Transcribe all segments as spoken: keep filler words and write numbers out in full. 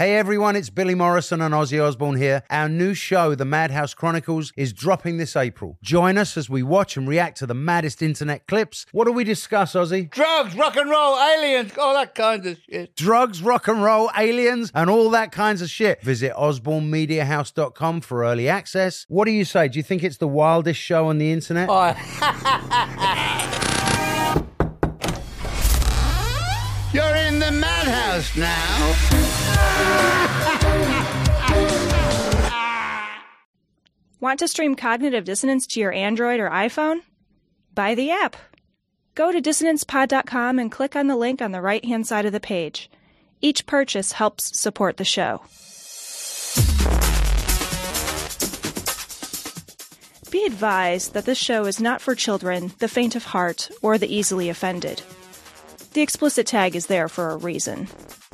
Hey everyone, it's Billy Morrison and Ozzy Osbourne here. Our new show, The Madhouse Chronicles, is dropping this April. Join us as we watch and react to the maddest internet clips. What do we discuss, Ozzy? Drugs, rock and roll, aliens, all that kind of shit. Drugs, rock and roll, aliens, and all that kinds of shit. Visit osborne media house dot com for early access. What do you say? Do you think it's the wildest show on the internet? Oh. You're in the madhouse now. Want to stream Cognitive Dissonance to your Android or iPhone? Buy the app. Go to dissonance pod dot com and click on the link on the right-hand side of the page. Each purchase helps support the show. Be advised that this show is not for children, the faint of heart, or the easily offended. The explicit tag is there for a reason.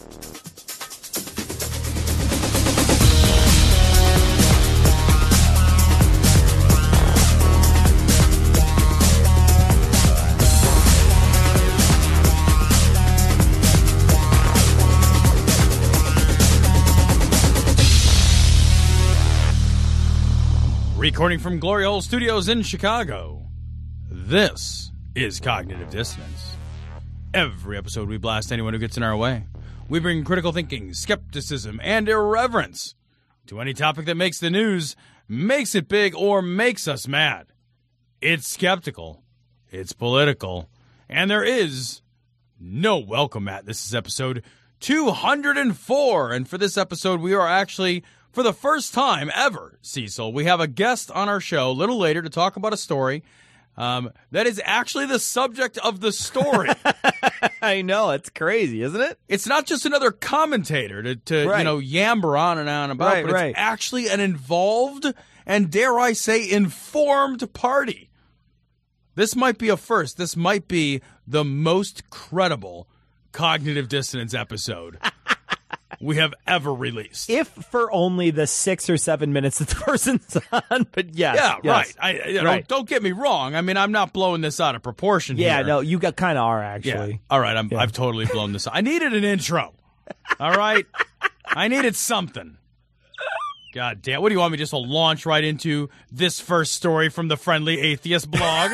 Recording from Glory Hole Studios in Chicago, this is Cognitive Dissonance. Every episode we blast anyone who gets in our way. We bring critical thinking, skepticism, and irreverence to any topic that makes the news, makes it big, or makes us mad. It's skeptical, it's political, and there is no welcome mat. This is episode two hundred four, and for this episode we are actually... For the first time ever, Cecil, we have a guest on our show a little later to talk about a story um, that is actually the subject of the story. I know, it's crazy, isn't it? It's not just another commentator to, to right. you know, yammer on and on about, right, but right. it's actually an involved and, dare I say, informed party. This might be a first. This might be the most credible Cognitive Dissonance episode we have ever released. If for only the six or seven minutes that the person's on, but yes. Yeah, yes. right. I, you know, right. Don't get me wrong. I mean, I'm not blowing this out of proportion yeah, here. no, you got kind of are, actually. Yeah. All right, I'm, yeah. I've totally blown this out. I needed an intro. All right? I needed something. God damn. What do you want me just to launch right into this first story from the Friendly Atheist blog?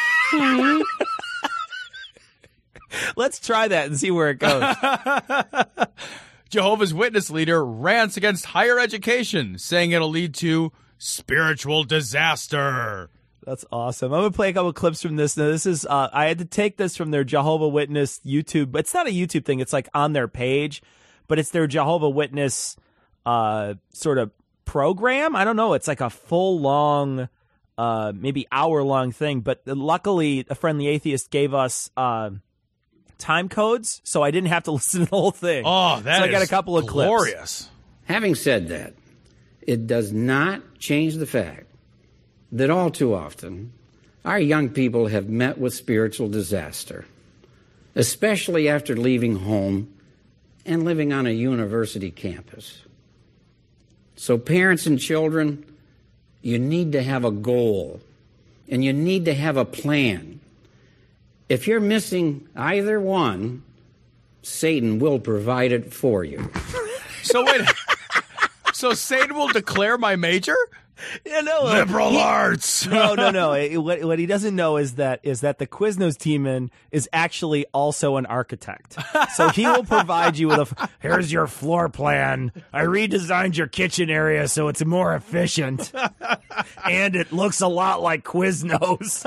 Let's try that and see where it goes. Jehovah's Witness leader rants against higher education, saying it'll lead to spiritual disaster. That's awesome. I'm going to play a couple clips from this. Now, this is, uh, I had to take this from their Jehovah Witness YouTube. It's not a YouTube thing. It's like on their page, but it's their Jehovah Witness uh, sort of program. I don't know. It's like a full long, uh, maybe hour long thing. But luckily, a Friendly Atheist gave us uh, time codes, so I didn't have to listen to the whole thing. Oh, that so is I got a couple of glorious. clips. Having said that, it does not change the fact that all too often our young people have met with spiritual disaster, especially after leaving home and living on a university campus. So parents and children, you need to have a goal, and you need to have a plan. If you're missing either one, Satan will provide it for you. So wait, so Satan will declare my major? Yeah, no, uh, Liberal he- arts. no, no, no. It- what, what he doesn't know is that is that the Quiznos demon is actually also an architect. So he will provide you with a. f- Here's your floor plan. I redesigned your kitchen area so it's more efficient, and it looks a lot like Quiznos.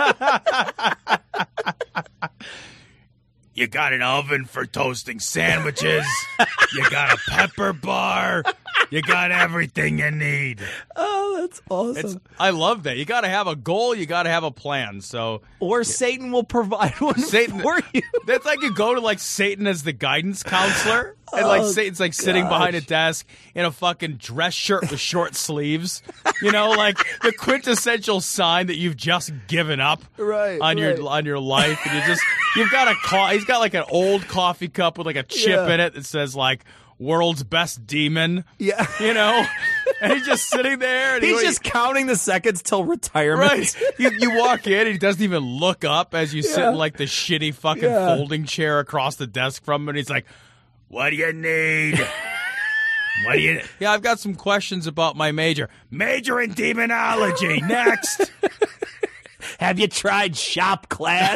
You got an oven for toasting sandwiches. You got a pepper bar. You got everything you need. Oh, that's awesome. It's, I love that. You got to have a goal. You got to have a plan. So or Satan will provide one Satan, for you. That's like you go to like Satan as the guidance counselor, and like Oh, Satan's like sitting gosh. behind a desk in a fucking dress shirt with short sleeves. You know, like the quintessential sign that you've just given up Right, on right. your on your life, and you just you've got a co- he's got like an old coffee cup with like a chip Yeah. in it that says like world's best demon. Yeah. You know, and he's just sitting there, and He's he, just counting the seconds till retirement. Right. You, you walk in, and he doesn't even look up as you sit Yeah. in like the shitty fucking Yeah. folding chair across the desk from him, and he's like, what do you need? What do you? Yeah, I've got some questions about my major. Major in demonology. Next. Have you tried shop class?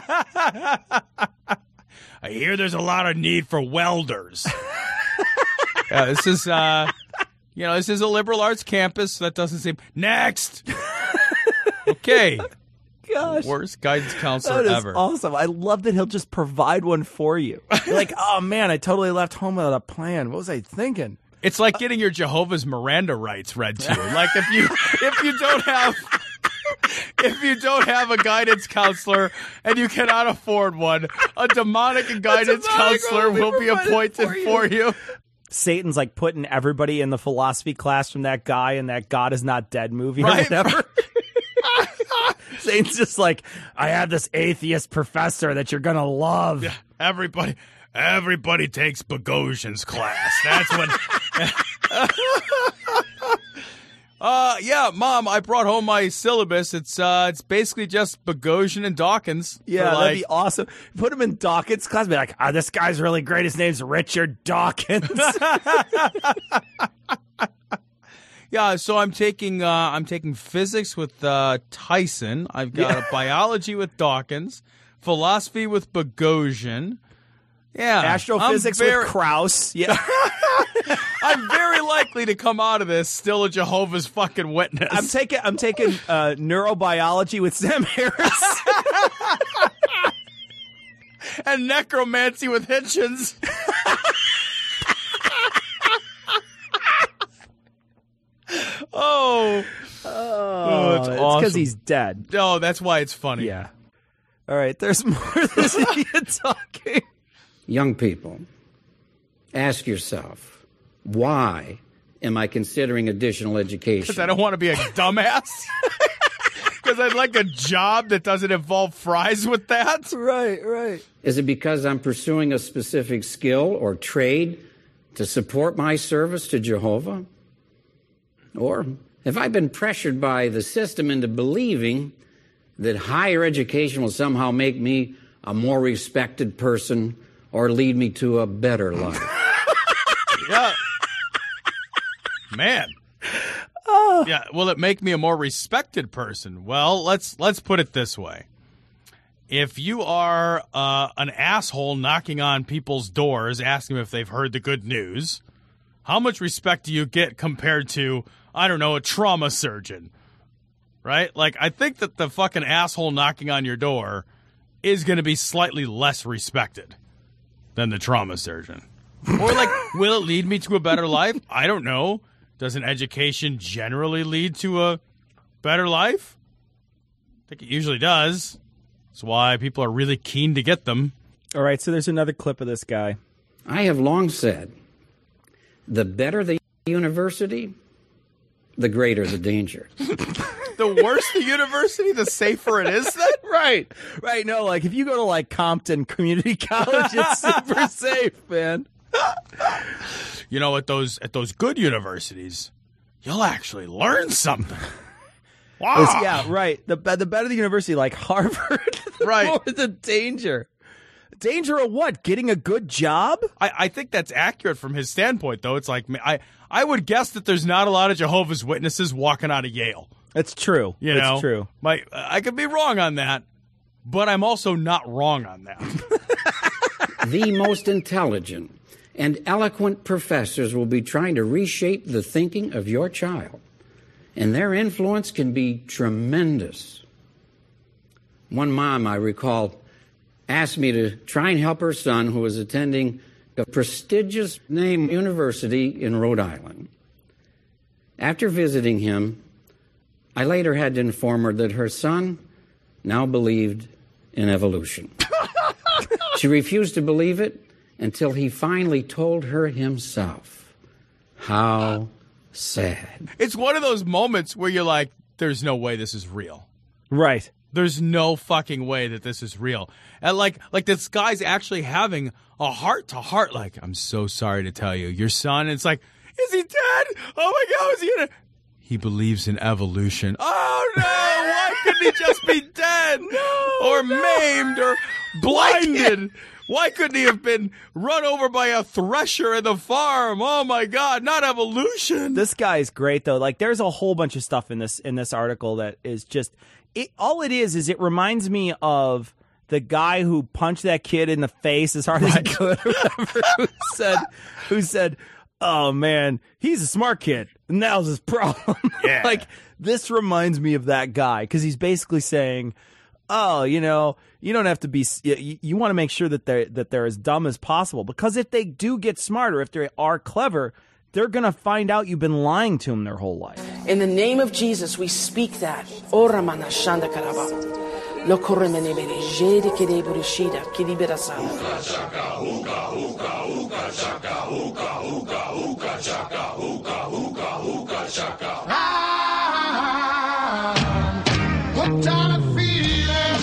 I hear there's a lot of need for welders. Yeah, this is, uh, you know, this is a liberal arts campus. So that doesn't seem. Next. Okay. Gosh. Worst guidance counselor That is ever. awesome. I love that he'll just provide one for you. You're like, oh man, I totally left home without a plan. What was I thinking? It's like getting your Jehovah's Miranda rights read to you. Like if you if you don't have if you don't have a guidance counselor and you cannot afford one, a demonic guidance demonic counselor will be will be provided appointed for you. for you. Satan's like putting everybody in the philosophy class from that guy in that God is Not Dead movie Right, or whatever. Satan's just like, I have this atheist professor that you're gonna love. Yeah, everybody everybody takes Bogosian's class. That's what Uh yeah, Mom, I brought home my syllabus. It's uh it's basically just Bogosian and Dawkins. Yeah, for, like, that'd be awesome. Put him in Dawkins' class. Be like, ah, this guy's really great. His name's Richard Dawkins. Yeah, so I'm taking uh, I'm taking physics with uh, Tyson. I've got Yeah. a biology with Dawkins, philosophy with Bogosian. Yeah, Astrophysics I'm very, with Krauss. Yeah. I'm very likely to come out of this still a Jehovah's fucking Witness. I'm taking I'm taking uh, neurobiology with Sam Harris. and necromancy with Hitchens. oh, Oh, it's it's because awesome. he's dead. oh, that's why it's funny. Yeah. All right, there's more of this idiot talking. Young people, ask yourself, why am I considering additional education? Because I don't want to be a dumbass. Because I'd like a job that doesn't involve fries with that. Right, right. Is it because I'm pursuing a specific skill or trade to support my service to Jehovah? Or have I been pressured by the system into believing that higher education will somehow make me a more respected person or lead me to a better life? Yeah. Man. Yeah, will it make me a more respected person? Well, let's let's put it this way. If you are uh, an asshole knocking on people's doors asking them if they've heard the good news, how much respect do you get compared to, I don't know, a trauma surgeon? Right? Like, I think that the fucking asshole knocking on your door is going to be slightly less respected than the trauma surgeon. Or, like, will it lead me to a better life? I don't know. Does an education generally lead to a better life? I think it usually does. That's why people are really keen to get them. All right, so there's another clip of this guy. I have long said, the better the university, the greater the danger. The worse the university, the safer it is then? Right, right. No, like if you go to like Compton Community College, it's super safe, man. You know, at those at those good universities, you'll actually learn something. Wow. It's- yeah, right. The be- the better the university, like Harvard, the Right. more the danger. Danger of what? Getting a good job? I, I think that's accurate from his standpoint, though. It's like, I, I would guess that there's not a lot of Jehovah's Witnesses walking out of Yale. It's true. You it's know? true. My, I could be wrong on that, but I'm also not wrong on that. The most intelligent and eloquent professors will be trying to reshape the thinking of your child, and their influence can be tremendous. One mom, I recall, asked me to try and help her son, who was attending a prestigious name university in Rhode Island. After visiting him, I later had to inform her that her son now believed in evolution. She refused to believe it until he finally told her himself. How sad. It's one of those moments where you're like, there's no way this is real. Right. There's no fucking way that this is real. And like, like this guy's actually having a heart to heart. Like, I'm so sorry to tell you, your son. It's like, is he dead? Oh my God, is he gonna? he believes in evolution. Oh, no! Why couldn't he just be dead? No, or no. maimed or blinded? Why couldn't he have been run over by a thresher in the farm? Oh, my God, not evolution. This guy is great, though. Like, there's a whole bunch of stuff in this in this article that is just it, all it is is it reminds me of the guy who punched that kid in the face as hard Right. as he could, or whatever, who said, who said, "Oh man, he's a smart kid, and that was his problem." Yeah. Like, this reminds me of that guy because he's basically saying, "Oh, you know, you don't have to be. You, you want to make sure that they're that they're as dumb as possible because if they do get smarter, if they are clever." They're going to find out you've been lying to them their whole life. In the name of Jesus, we speak that. Ora mana shanda karaba. Lo koremene bere jede kede burushida kidi berasana. What kind of feeling?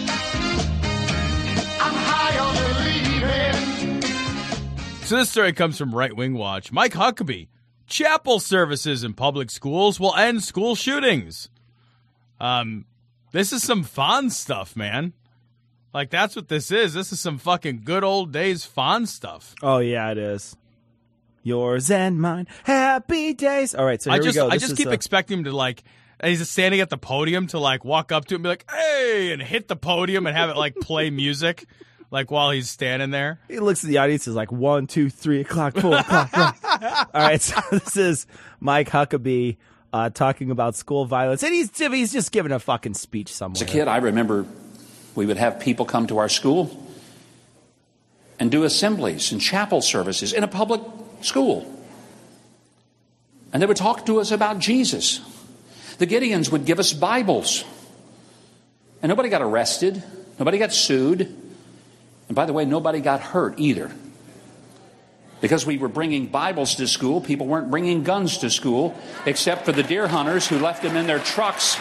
I'm high on believing. So this story comes from Right Wing Watch. Mike Huckabee. Chapel services in public schools will end school shootings. Um, this is some fun stuff, man. Like, that's what this is. This is some fucking good old days fun stuff. Oh, yeah, it is. Yours and mine, happy days. All right, so here I just, we go. I This just is, keep uh, expecting him to, like, he's just standing at the podium to, like, walk up to him and be like, hey, and hit the podium and have it, like, play music, like, while he's standing there. He looks at the audience is like one, two, three o'clock, four o'clock. Five. All right, so this is Mike Huckabee uh, talking about school violence, and he's he's just giving a fucking speech somewhere. As a kid, I remember we would have people come to our school and do assemblies and chapel services in a public school, and they would talk to us about Jesus. The Gideons would give us Bibles, and nobody got arrested, nobody got sued. And by the way, nobody got hurt either. Because we were bringing Bibles to school, people weren't bringing guns to school, except for the deer hunters who left them in their trucks.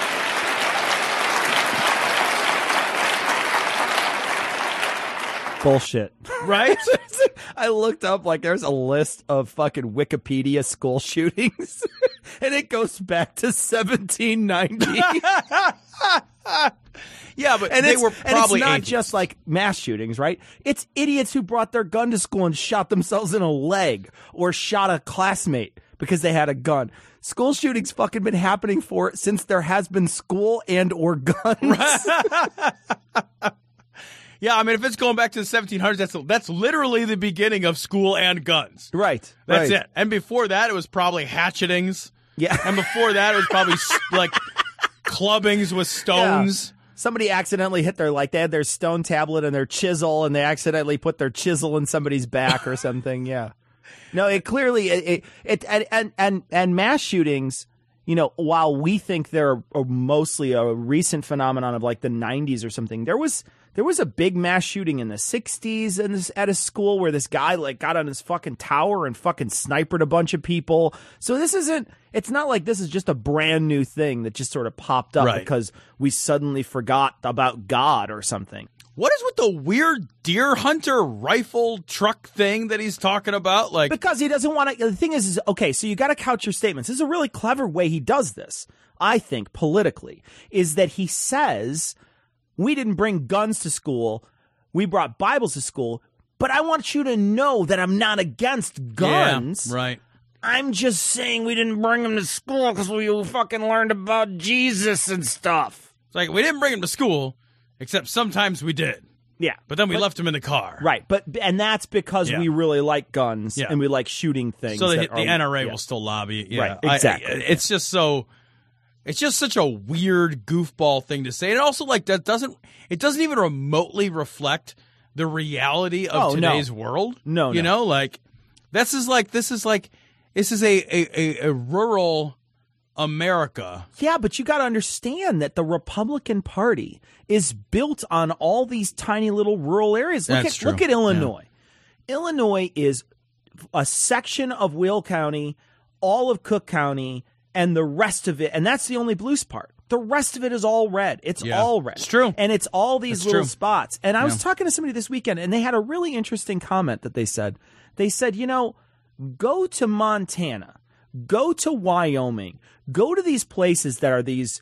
Bullshit. Right? I looked up, like, there's a list of fucking Wikipedia school shootings, and it goes back to seventeen ninety. Yeah, but And they it's, were and probably it's not atheists. just like mass shootings, right? It's idiots who brought their gun to school and shot themselves in a leg or shot a classmate because they had a gun. School shootings fucking been happening for since there has been school and or guns. Yeah, I mean, if it's going back to the seventeen hundreds, that's that's literally the beginning of school and guns. Right. That's right. it. And before that, it was probably hatchetings. Yeah. And before that, it was probably like clubbings with stones. Yeah. Somebody accidentally hit their, like, they had their stone tablet and their chisel, and they accidentally put their chisel in somebody's back or something. Yeah. No, it clearly, it, it, it and, and, and, and mass shootings, you know, while we think they're a, mostly a recent phenomenon of like the nineties or something, there was, there was a big mass shooting in the sixties in this, at a school where this guy like got on his fucking tower and fucking sniped a bunch of people. So this isn't, it's not like this is just a brand new thing that just sort of popped up Right. because we suddenly forgot about God or something. What is with the weird deer hunter rifle truck thing that he's talking about? Like, Because he doesn't want to. The thing is, is okay, so you got to couch your statements. This is a really clever way he does this, I think, politically, is that he says, we didn't bring guns to school, we brought Bibles to school, but I want you to know that I'm not against guns. Yeah, right. I'm just saying we didn't bring them to school because we fucking learned about Jesus and stuff. It's like, we didn't bring him to school, except sometimes we did. Yeah. But then we left him in the car. Right, but and that's because Yeah. we really like guns Yeah. and we like shooting things. So the, that the are- N R A yeah. will still lobby. Yeah, Right, I- exactly. I- it's just so, it's just such a weird goofball thing to say. And also, like, that doesn't, it doesn't even remotely reflect the reality of Oh, no. today's world. No, You no. know, like, this is like, this is like, this is a, a, a, a rural America. Yeah, but you got to understand that the Republican Party is built on all these tiny little rural areas. Look That's at true. look at Illinois. Illinois is a section of Will County, all of Cook County, and the rest of it, and that's the only blue part. The rest of it is all red. It's Yeah. all red. It's true. And it's all these It's little true. spots. And I was Yeah. talking to somebody this weekend, and they had a really interesting comment that they said. They said, you know, go to Montana. Go to Wyoming. Go to these places that are these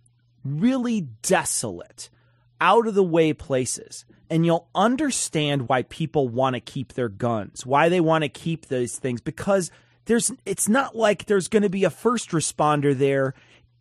really desolate, out-of-the-way places, and you'll understand why people want to keep their guns, why they want to keep these things, because there's it's not like there's going to be a first responder there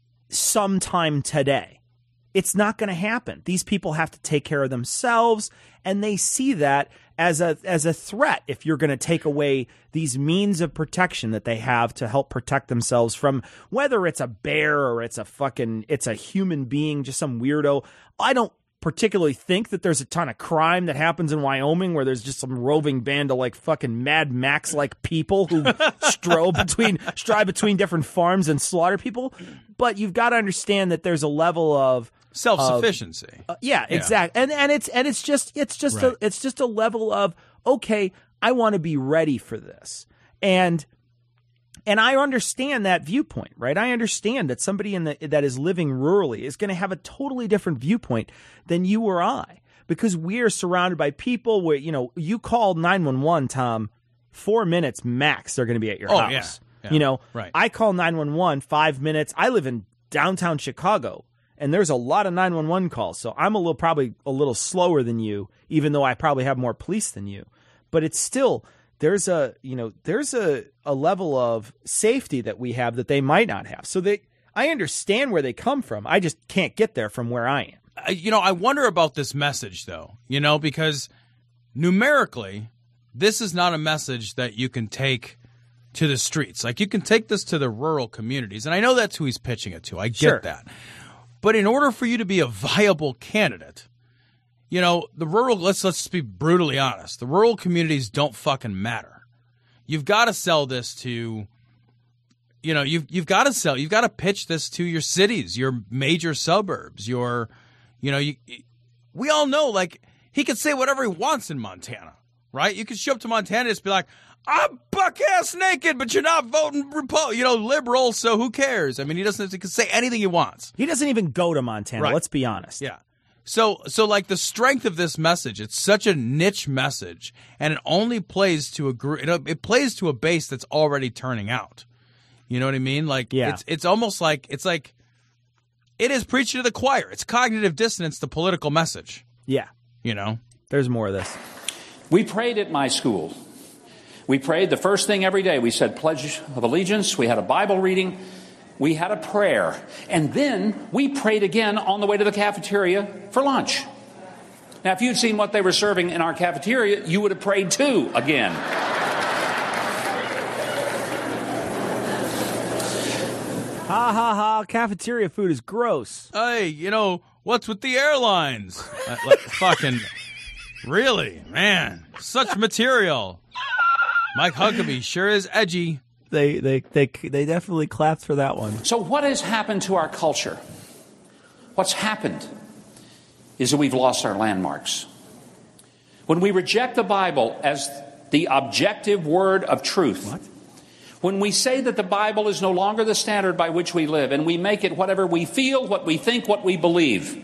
sometime today. It's not going to happen. These people have to take care of themselves, and they see that as a as a threat if you're going to take away these means of protection that they have to help protect themselves from whether it's a bear or it's a fucking it's a human being, just some weirdo. I don't particularly think that there's a ton of crime that happens in Wyoming where there's just some roving band of like fucking Mad Max like people who stroll between strive between different farms and slaughter people. But you've got to understand that there's a level of self-sufficiency. Uh, yeah, yeah, exactly. And and it's and it's just it's just right. a it's just a level of, okay, I want to be ready for this. And and I understand that viewpoint, right? I understand that somebody in the that is living rurally is going to have a totally different viewpoint than you or I, because we are surrounded by people where, you know, you call nine one one, Tom, four minutes max they're going to be at your oh, house. Yeah. Yeah. You know, right. I call nine one one five minutes. I live in downtown Chicago, and there's a lot of nine one one calls. So I'm a little probably a little slower than you, even though I probably have more police than you. But it's still, there's a, you know, there's a, a level of safety that we have that they might not have. So they, I understand where they come from. I just can't get there from where I am. Uh, you know, I wonder about this message, though, you know, because numerically, this is not a message that you can take to the streets. Like, you can take this to the rural communities, and I know that's who he's pitching it to. I get Sure. that. But in order for you to be a viable candidate, you know, the rural, let's let's be brutally honest, the rural communities don't fucking matter. You've got to sell this to, you know, you've you've got to sell, you've got to pitch this to your cities, your major suburbs, your, you know, you, we all know, like, he could say whatever he wants in Montana, right? You could show up to Montana and just be like, I'm buck-ass naked, but you're not voting Repo- you know, liberal, so who cares? I mean, he doesn't, he can say anything he wants. He doesn't even go to Montana, Right. let's be honest. Yeah. So, so like the strength of this message, it's such a niche message, and it only plays to a group, it, it plays to a base that's already turning out. You know what I mean? Like, Yeah. it's, it's almost like, it's like, it is preaching to the choir. It's cognitive dissonance, the political message, Yeah. you know? There's more of this. We prayed at my school. We prayed the first thing every day. We said Pledge of Allegiance. We had a Bible reading. We had a prayer. And then we prayed again on the way to the cafeteria for lunch. Now, if you'd seen what they were serving in our cafeteria, you would have prayed too again. Ha ha ha, cafeteria food is gross. Hey, you know, what's with the airlines? uh, like, fucking, really, man, such material. Mike Huckabee sure is edgy. They they they they definitely clapped for that one. So what has happened to our culture? What's happened is that we've lost our landmarks. When we reject the Bible as the objective word of truth, What? when we say that the Bible is no longer the standard by which we live, and we make it whatever we feel, what we think, what we believe,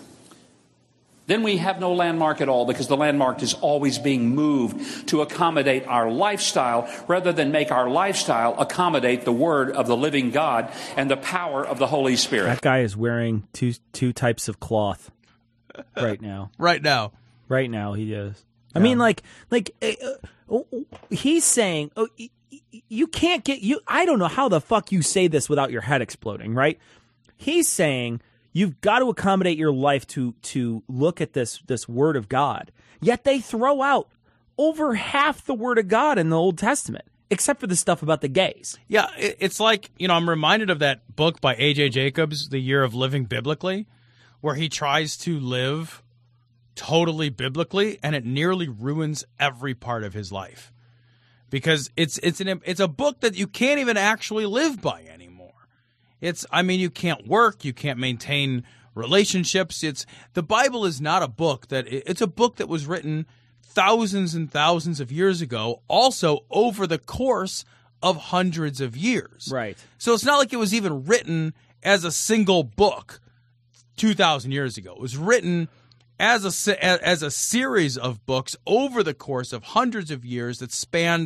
then we have no landmark at all, because the landmark is always being moved to accommodate our lifestyle rather than make our lifestyle accommodate the word of the living God and the power of the Holy Spirit. That guy is wearing two two types of cloth right now. Right now. Right now, he is. I mean, like, like uh, he's saying, oh, you can't get you. I don't know how the fuck you say this without your head exploding, right? He's saying you've got to accommodate your life to to look at this this word of God. Yet they throw out over half the word of God in the Old Testament, except for the stuff about the gays. Yeah, it, it's like, you know, I'm reminded of that book by A J Jacobs, The Year of Living Biblically, where he tries to live totally biblically, and it nearly ruins every part of his life. Because it's it's an it's a book that you can't even actually live by anymore. It's I mean you can't work, you can't maintain relationships. It's the Bible is not a book that it's a book that was written thousands and thousands of years ago, also over the course of hundreds of years. Right. So it's not like it was even written as a single book two thousand years ago. It was written as a as a series of books over the course of hundreds of years that spanned,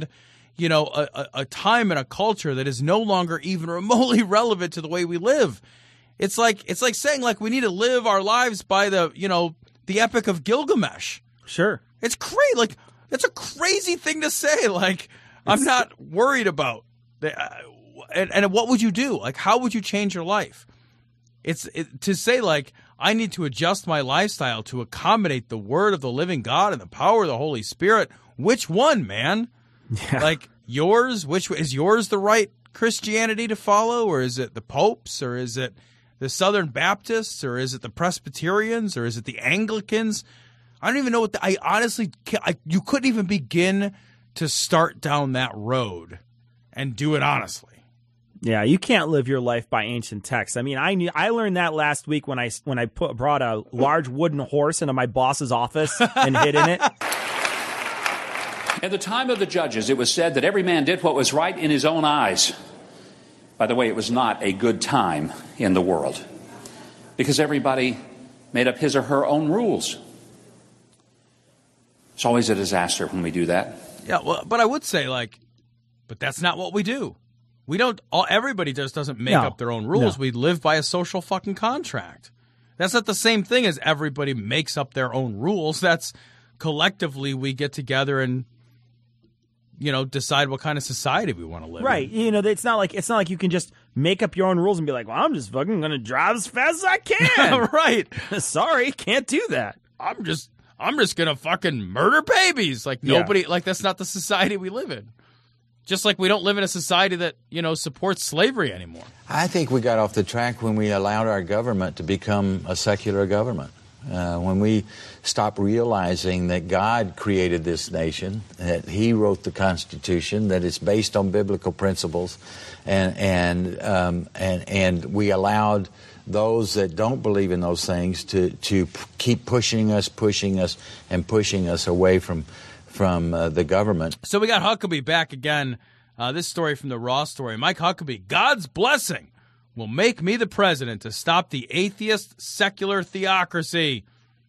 you know, a, a, a time and a culture that is no longer even remotely relevant to the way we live. It's like it's like saying like we need to live our lives by the, you know, the Epic of Gilgamesh. Sure. It's crazy. Like, that's a crazy thing to say. Like, I'm It's- not worried about the, uh, and, and what would you do? Like, how would you change your life? It's it, to say like, I need to adjust my lifestyle to accommodate the word of the living God and the power of the Holy Spirit. Which one, man? Yeah. Like yours? Which is yours the right Christianity to follow, or is it the popes, or is it the Southern Baptists, or is it the Presbyterians, or is it the Anglicans? I don't even know what the, I honestly can't, I, you couldn't even begin to start down that road and do it honestly. Yeah, you can't live your life by ancient texts. I mean, I knew I learned that last week when I when I put brought a large wooden horse into my boss's office and hid in it. At the time of the judges, it was said that every man did what was right in his own eyes. By the way, it was not a good time in the world because everybody made up his or her own rules. It's always a disaster when we do that. Yeah, well, but I would say like, but that's not what we do. We don't. All, everybody just doesn't make No. up their own rules. No. We live by a social fucking contract. That's not the same thing as everybody makes up their own rules. That's collectively we get together and, you know, decide what kind of society we want to live Right. in. You know, it's not like it's not like you can just make up your own rules and be like, well, I'm just fucking going to drive as fast as I can. Right. Sorry, can't do that. I'm just I'm just gonna fucking murder babies. Like Yeah. nobody like that's not the society we live in. Just like we don't live in a society that, you know, supports slavery anymore. I think we got off the track when we allowed our government to become a secular government. Uh, when we stopped realizing that God created this nation, that He wrote the Constitution, that it's based on biblical principles, and and um, and and we allowed those that don't believe in those things to to p- keep pushing us, pushing us, and pushing us away from from uh, the government. So we got Huckabee back again. Uh, this story from the Raw story. Mike Huckabee, God's blessing will make me the president to stop the atheist secular theocracy.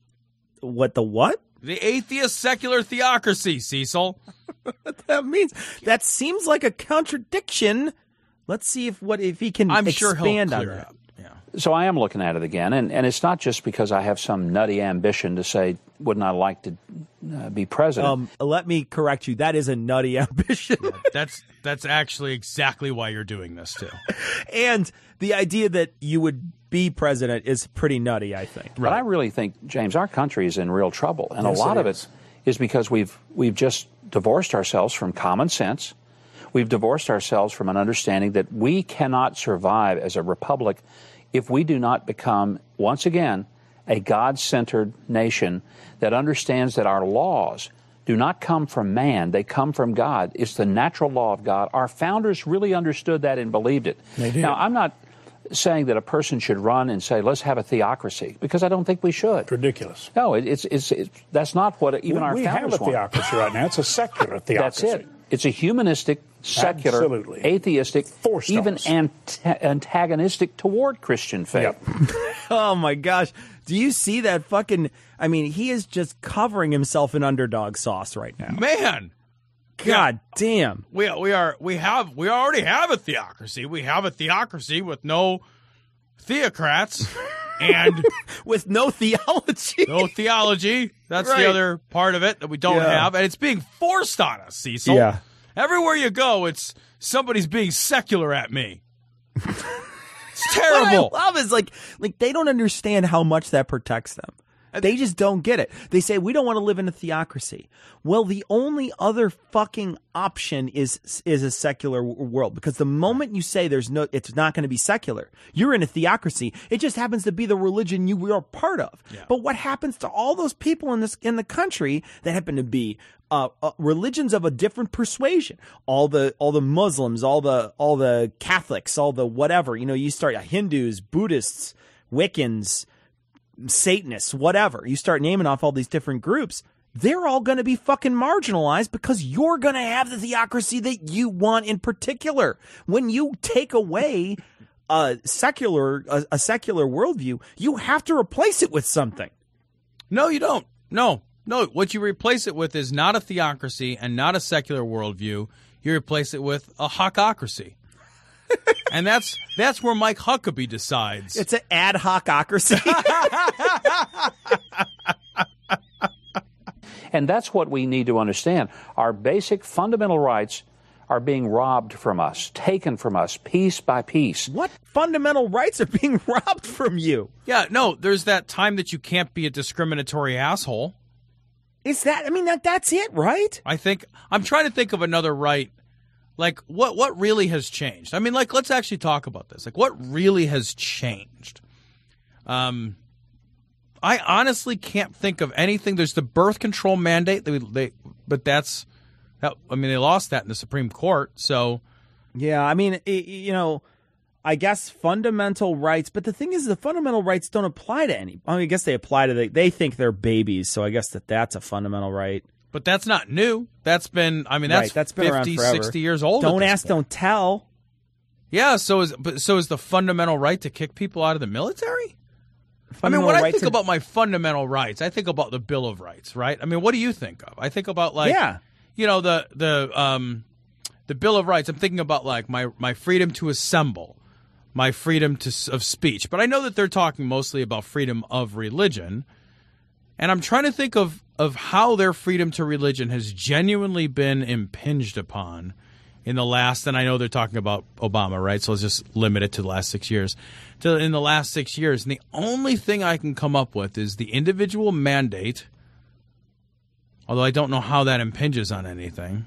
What the what? The atheist secular theocracy, Cecil. That means that seems like a contradiction. Let's see if what if he can I'm expand sure he'll on clear that. it up. Yeah. So I am looking at it again, and, and it's not just because I have some nutty ambition to say, wouldn't I like to uh, be president? Um, let me correct you. That is a nutty ambition. That's that's actually exactly why you're doing this too. And the idea that you would be president is pretty nutty, I think. But I really think, James, our country is in real trouble, and Yes, a lot it of is. it is because we've we've just divorced ourselves from common sense. We've divorced ourselves from an understanding that we cannot survive as a republic if we do not become, once again, a God-centered nation that understands that our laws do not come from man, they come from God. It's the natural law of God. Our founders really understood that and believed it. They did. Now, I'm not saying that a person should run and say, let's have a theocracy, because I don't think we should. Ridiculous. No, it, it's, it's, it's, that's not what even we, our we founders have a want. theocracy right now. It's a secular theocracy. That's it. It's a humanistic, secular, Absolutely. atheistic, Forced even us. ant- antagonistic toward Christian faith. Yep. Oh my gosh. Do you see that fucking I mean, he is just covering himself in underdog sauce right now. Man, God damn. we we are we have we already have a theocracy. We have a theocracy with no theocrats and With no theology. no theology. That's Right. the other part of it that we don't Yeah. have, and it's being forced on us, Cecil. Yeah. Everywhere you go, it's somebody's being secular at me. It's What terrible. I love is like like they don't understand how much that protects them. They just don't get it. They say we don't want to live in a theocracy. Well, the only other fucking option is is a secular w- world, because the moment you say there's no, it's not going to be secular, you're in a theocracy. It just happens to be the religion you are part of. Yeah. But what happens to all those people in this in the country that happen to be uh, uh, religions of a different persuasion? All the all the Muslims, all the all the Catholics, all the whatever. You know, you start Hindus, Buddhists, Wiccans, Satanists, whatever. You start naming off all these different groups. They're all going to be fucking marginalized because you're going to have the theocracy that you want in particular. When you take away a secular a, a secular worldview, you have to replace it with something. No, you don't. No, no. What you replace it with is not a theocracy and not a secular worldview. you replace it with a Huckocracy. And that's that's where Mike Huckabee decides. It's an ad hococracy. And that's what we need to understand. Our basic fundamental rights are being robbed from us, taken from us, piece by piece. What fundamental rights are being robbed from you? Yeah, no, there's that time that you can't be a discriminatory asshole. Is that, I mean, that that's it, right? I think, I'm trying to think of another right. Like, what, what really has changed? I mean, like, let's actually talk about this. Like, what really has changed? Um, I honestly can't think of anything. There's the birth control mandate, they, they, but that's, that, I mean, they lost that in the Supreme Court, so. Yeah, I mean, it, you know, I guess fundamental rights, but the thing is, the fundamental rights don't apply to any. I, mean, I guess they apply to, the, they think they're babies, so I guess that that's a fundamental right. But that's not new. That's been, I mean, that's, right, that's been fifty, around forever. sixty years old. Don't ask, point. Don't tell. Yeah, so is but so is the fundamental right to kick people out of the military? I mean, when I think to... about my fundamental rights, I think about the Bill of Rights, right? I mean, what do you think of? I think about, like, yeah. you know, the the um the Bill of Rights. I'm thinking about, like, my, my freedom to assemble, my freedom to of speech. But I know that they're talking mostly about freedom of religion. And I'm trying to think of, of how their freedom to religion has genuinely been impinged upon in the last, and I know they're talking about Obama, right? So let's just limit it to the last six years. To in the last six years. And the only thing I can come up with is the individual mandate, although I don't know how that impinges on anything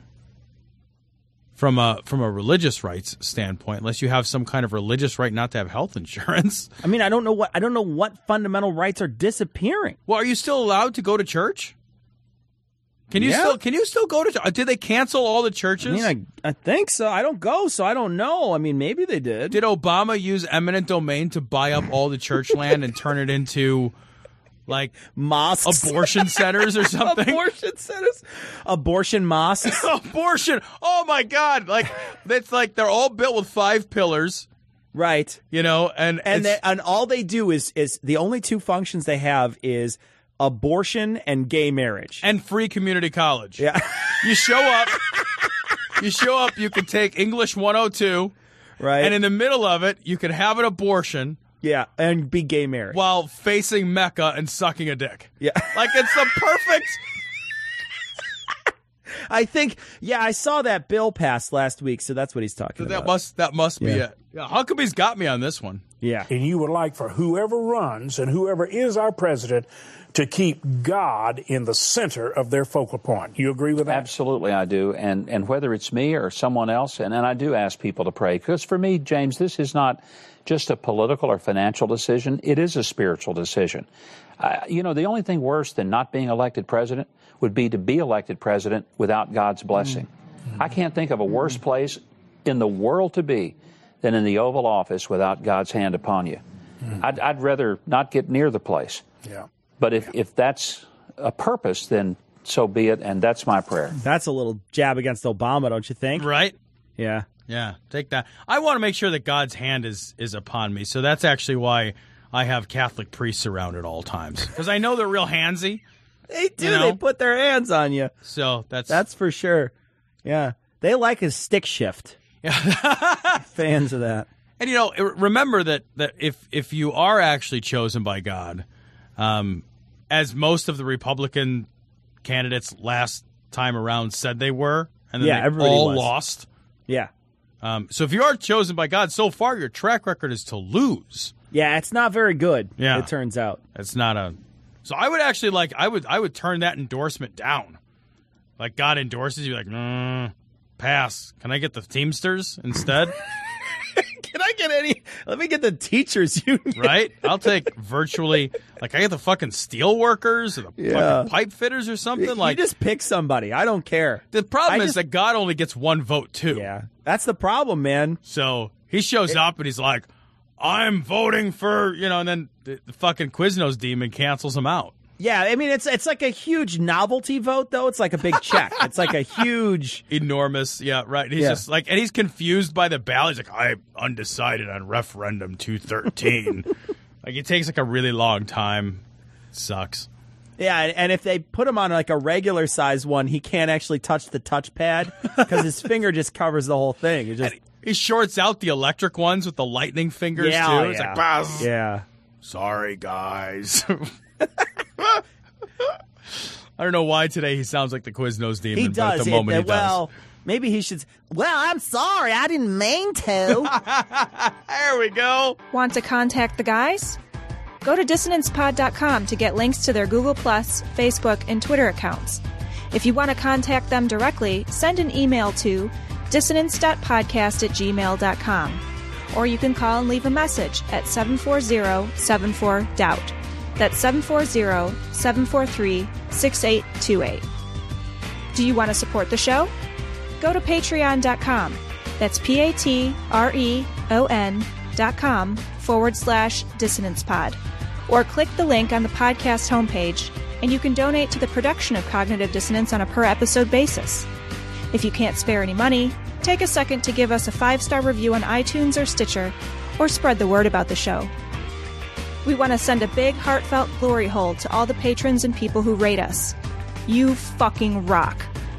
from a from a religious rights standpoint, unless you have some kind of religious right not to have health insurance. I mean, I don't know what I don't know what fundamental rights are disappearing. Well, are you still allowed to go to church? Can you yeah. still can you still go to church? Did they cancel all the churches? I mean, I, I think so. I don't go, so I don't know. I mean, maybe they did. Did Obama use eminent domain to buy up all the church land and turn it into, like, mosques, abortion centers or something? Abortion centers, abortion mosques, abortion. Oh my God! Like, it's like they're all built with five pillars, right? You know, and and they, and all they do is is the only two functions they have is abortion and gay marriage and free community college. Yeah, you show up, you show up. You can take English one oh two, right? And in the middle of it, you can have an abortion. Yeah, and be gay married. While facing Mecca and sucking a dick. Yeah. Like, it's the perfect... I think, yeah, I saw that bill passed last week, so that's what he's talking so about. That must that must be yeah. it. Yeah, Huckabee's got me on this one. Yeah. And you would like for whoever runs and whoever is our president to keep God in the center of their focal point. You agree with that? Absolutely, I do. And and whether it's me or someone else, and, and I do ask people to pray, because for me, James, this is not just a political or financial decision. It is a spiritual decision. Uh, you know, the only thing worse than not being elected president would be to be elected president without God's blessing. Mm-hmm. I can't think of a worse place in the world to be than in the Oval Office without God's hand upon you. Mm-hmm. I'd, I'd rather not get near the place. Yeah. But if, if that's a purpose, then so be it, and that's my prayer. That's a little jab against Obama, don't you think? Right? Yeah. Yeah, take that. I want to make sure that God's hand is, is upon me, so that's actually why I have Catholic priests around at all times, because I know they're real handsy. They do. You know? They put their hands on you. So that's... That's for sure. Yeah. They like a stick shift. Yeah. Fans of that. And, you know, remember that, that if, if you are actually chosen by God, um, as most of the Republican candidates last time around said they were, and then yeah, they all was. lost. Yeah. Um, so if you are chosen by God, so far your track record is to lose. Yeah, it's not very good. Yeah. It turns out. It's not a... So I would actually like, I would I would turn that endorsement down. Like, God endorses you, like, mm, pass. Can I get the Teamsters instead? Can I get any? Let me get the teachers union. Right? I'll take virtually, like, I get the fucking steel workers or the Yeah. fucking pipe fitters or something. You like, just pick somebody. I don't care. The problem I is just- that God only gets one vote, too. Yeah. That's the problem, man. So he shows It- up and he's like, I'm voting for, you know, and then the, the fucking Quiznos demon cancels him out. Yeah, I mean, it's it's like a huge novelty vote, though. It's like a big check. It's like a huge... Enormous, yeah, right. He's Yeah. just like, and he's confused by the ballot. He's like, I'm undecided on referendum two thirteen. Like, it takes like a really long time. Sucks. Yeah, and, and if they put him on like a regular size one, he can't actually touch the touchpad because his finger just covers the whole thing. It just And he shorts out the electric ones with the lightning fingers yeah, too. oh, It's yeah. like, buzz. yeah. Sorry, guys. I don't know why today he sounds like the Quiznos demon. He but does. At the It- moment, uh, he well, maybe he should. Well, I'm sorry. I didn't mean to. does. There we go. Want to contact the guys? Go to dissonance pod dot com to get links to their Google Plus, Facebook, and Twitter accounts. If you want to contact them directly, send an email to dissonance dot podcast at gmail dot com. Or you can call and leave a message at seven four zero, seven four, doubt. That's seven four zero, seven four three, six eight two eight. Do you want to support the show? Go to patreon dot com. That's P A T R E O N dot com forward slash dissonance pod. Or click the link on the podcast homepage, and you can donate to the production of Cognitive Dissonance on a per-episode basis. If you can't spare any money, take a second to give us a five-star review on iTunes or Stitcher, or spread the word about the show. We want to send a big, heartfelt glory hole to all the patrons and people who rate us. You fucking rock.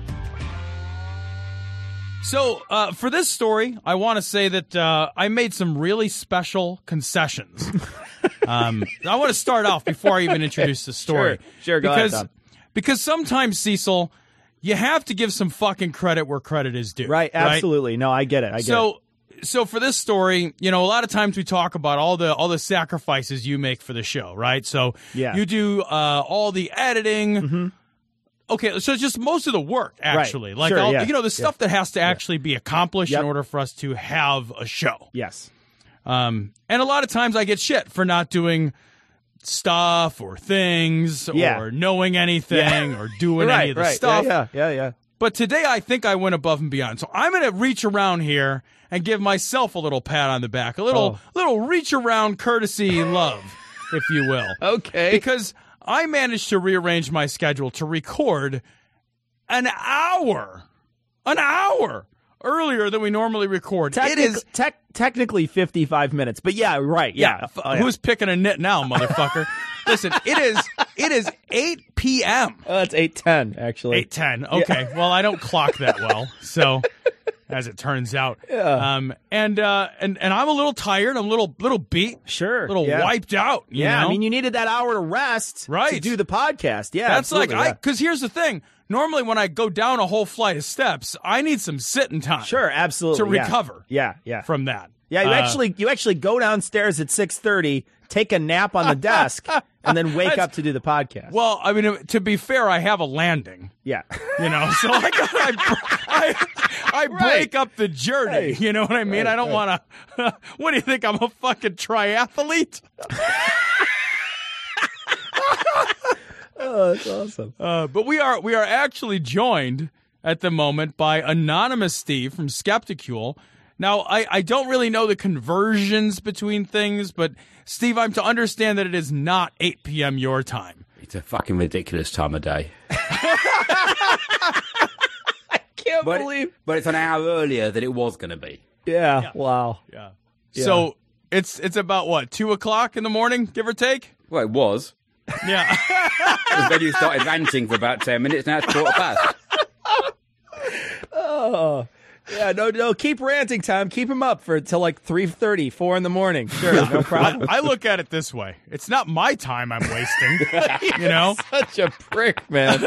So, uh, for this story, I want to say that uh, I made some really special concessions. um, I want to start off before I even introduce the story. Sure, sure, go because, ahead, Tom. Because sometimes, Cecil, you have to give some fucking credit where credit is due. Right, absolutely. No, I get it. I get so, it. So for this story, you know, a lot of times we talk about all the all the sacrifices you make for the show, right? So Yeah. you do uh, all the editing. Mm-hmm. Okay, so just most of the work, actually. Like, Sure, all, yeah. you know, the stuff that has to actually be accomplished Yep. in order for us to have a show. Yes. Um, and a lot of times I get shit for not doing stuff or things Yeah. or knowing anything or doing right, any of the right. stuff. Yeah, yeah, yeah, yeah. But today I think I went above and beyond. So I'm going to reach around here and give myself a little pat on the back, a little Oh. little reach around courtesy love, if you will. Okay. Because I managed to rearrange my schedule to record an hour, an hour earlier than we normally record. Technic- it is tec- technically fifty-five minutes, but yeah, right. yeah. Yeah. f- Oh, yeah. Who's picking a nit now, motherfucker? Listen, it is it is eight p.m. Oh, it's eight ten, actually. Eight ten. Okay. Well, I don't clock that well, so as it turns out. Yeah. Um. And uh. And and I'm a little tired. I'm a little little beat. Sure. A little yeah. wiped out. You Yeah, know? I mean, you needed that hour to rest to Right. do the podcast. Yeah, That's like absolutely, I. Because here's the thing. Normally, when I go down a whole flight of steps, I need some sitting time. yeah. Sure, absolutely. To yeah. recover. Yeah, yeah. From that. Yeah, you Uh, actually you actually go downstairs at six thirty, take a nap on the desk, and then wake That's- up to do the podcast. Well, I mean, to be fair, I have a landing. yeah. You know, so I got I, I, I break Right. up the journey. Hey. You know what I mean? Right, I don't right. want to. What do you think? I'm a fucking triathlete. Oh, that's awesome. Uh, but we are we are actually joined at the moment by Anonymous Steve from Skepticule. Now, I, I don't really know the conversions between things, but Steve, I'm to understand that it is not eight p.m. your time. It's a fucking ridiculous time of day. Can't But, believe. but it's an hour earlier than it was going to be. Yeah, Wow. Yeah. Yeah. So it's it's about what, two o'clock in the morning, give or take? Well, it was. Yeah. Because then you started ranting for about ten minutes, now it's quarter past. Oh. Yeah, no, no. Keep ranting, Tom. Keep him up for till like three thirty, four in the morning. Sure, no problem. I look at it this way. It's not my time I'm wasting, you know? Such a prick, man.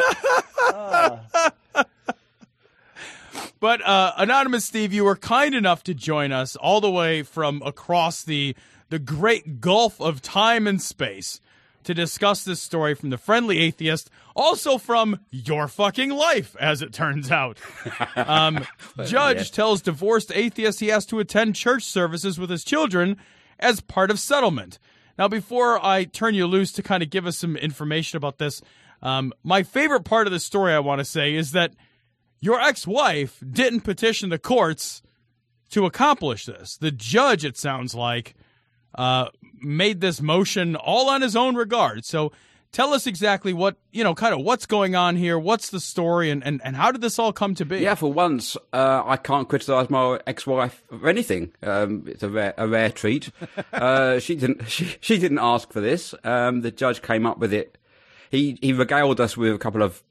But uh, Anonymous Steve, you were kind enough to join us all the way from across the the great gulf of time and space to discuss this story from the Friendly Atheist, also from your fucking life, as it turns out. Um, Judge yeah. tells divorced atheist he has to attend church services with his children as part of settlement. Now, before I turn you loose to kind of give us some information about this, um, my favorite part of the story I want to say is that your ex-wife didn't petition the courts to accomplish this. The judge, it sounds like, uh, made this motion all on his own regard. So tell us exactly what, you know, kind of what's going on here, what's the story, and, and, and how did this all come to be? Yeah, for once, uh, I can't criticise my ex-wife for anything. Um, it's a rare, a rare treat. uh, she didn't, she, she didn't ask for this. Um, the judge came up with it he, he regaled us with a couple of,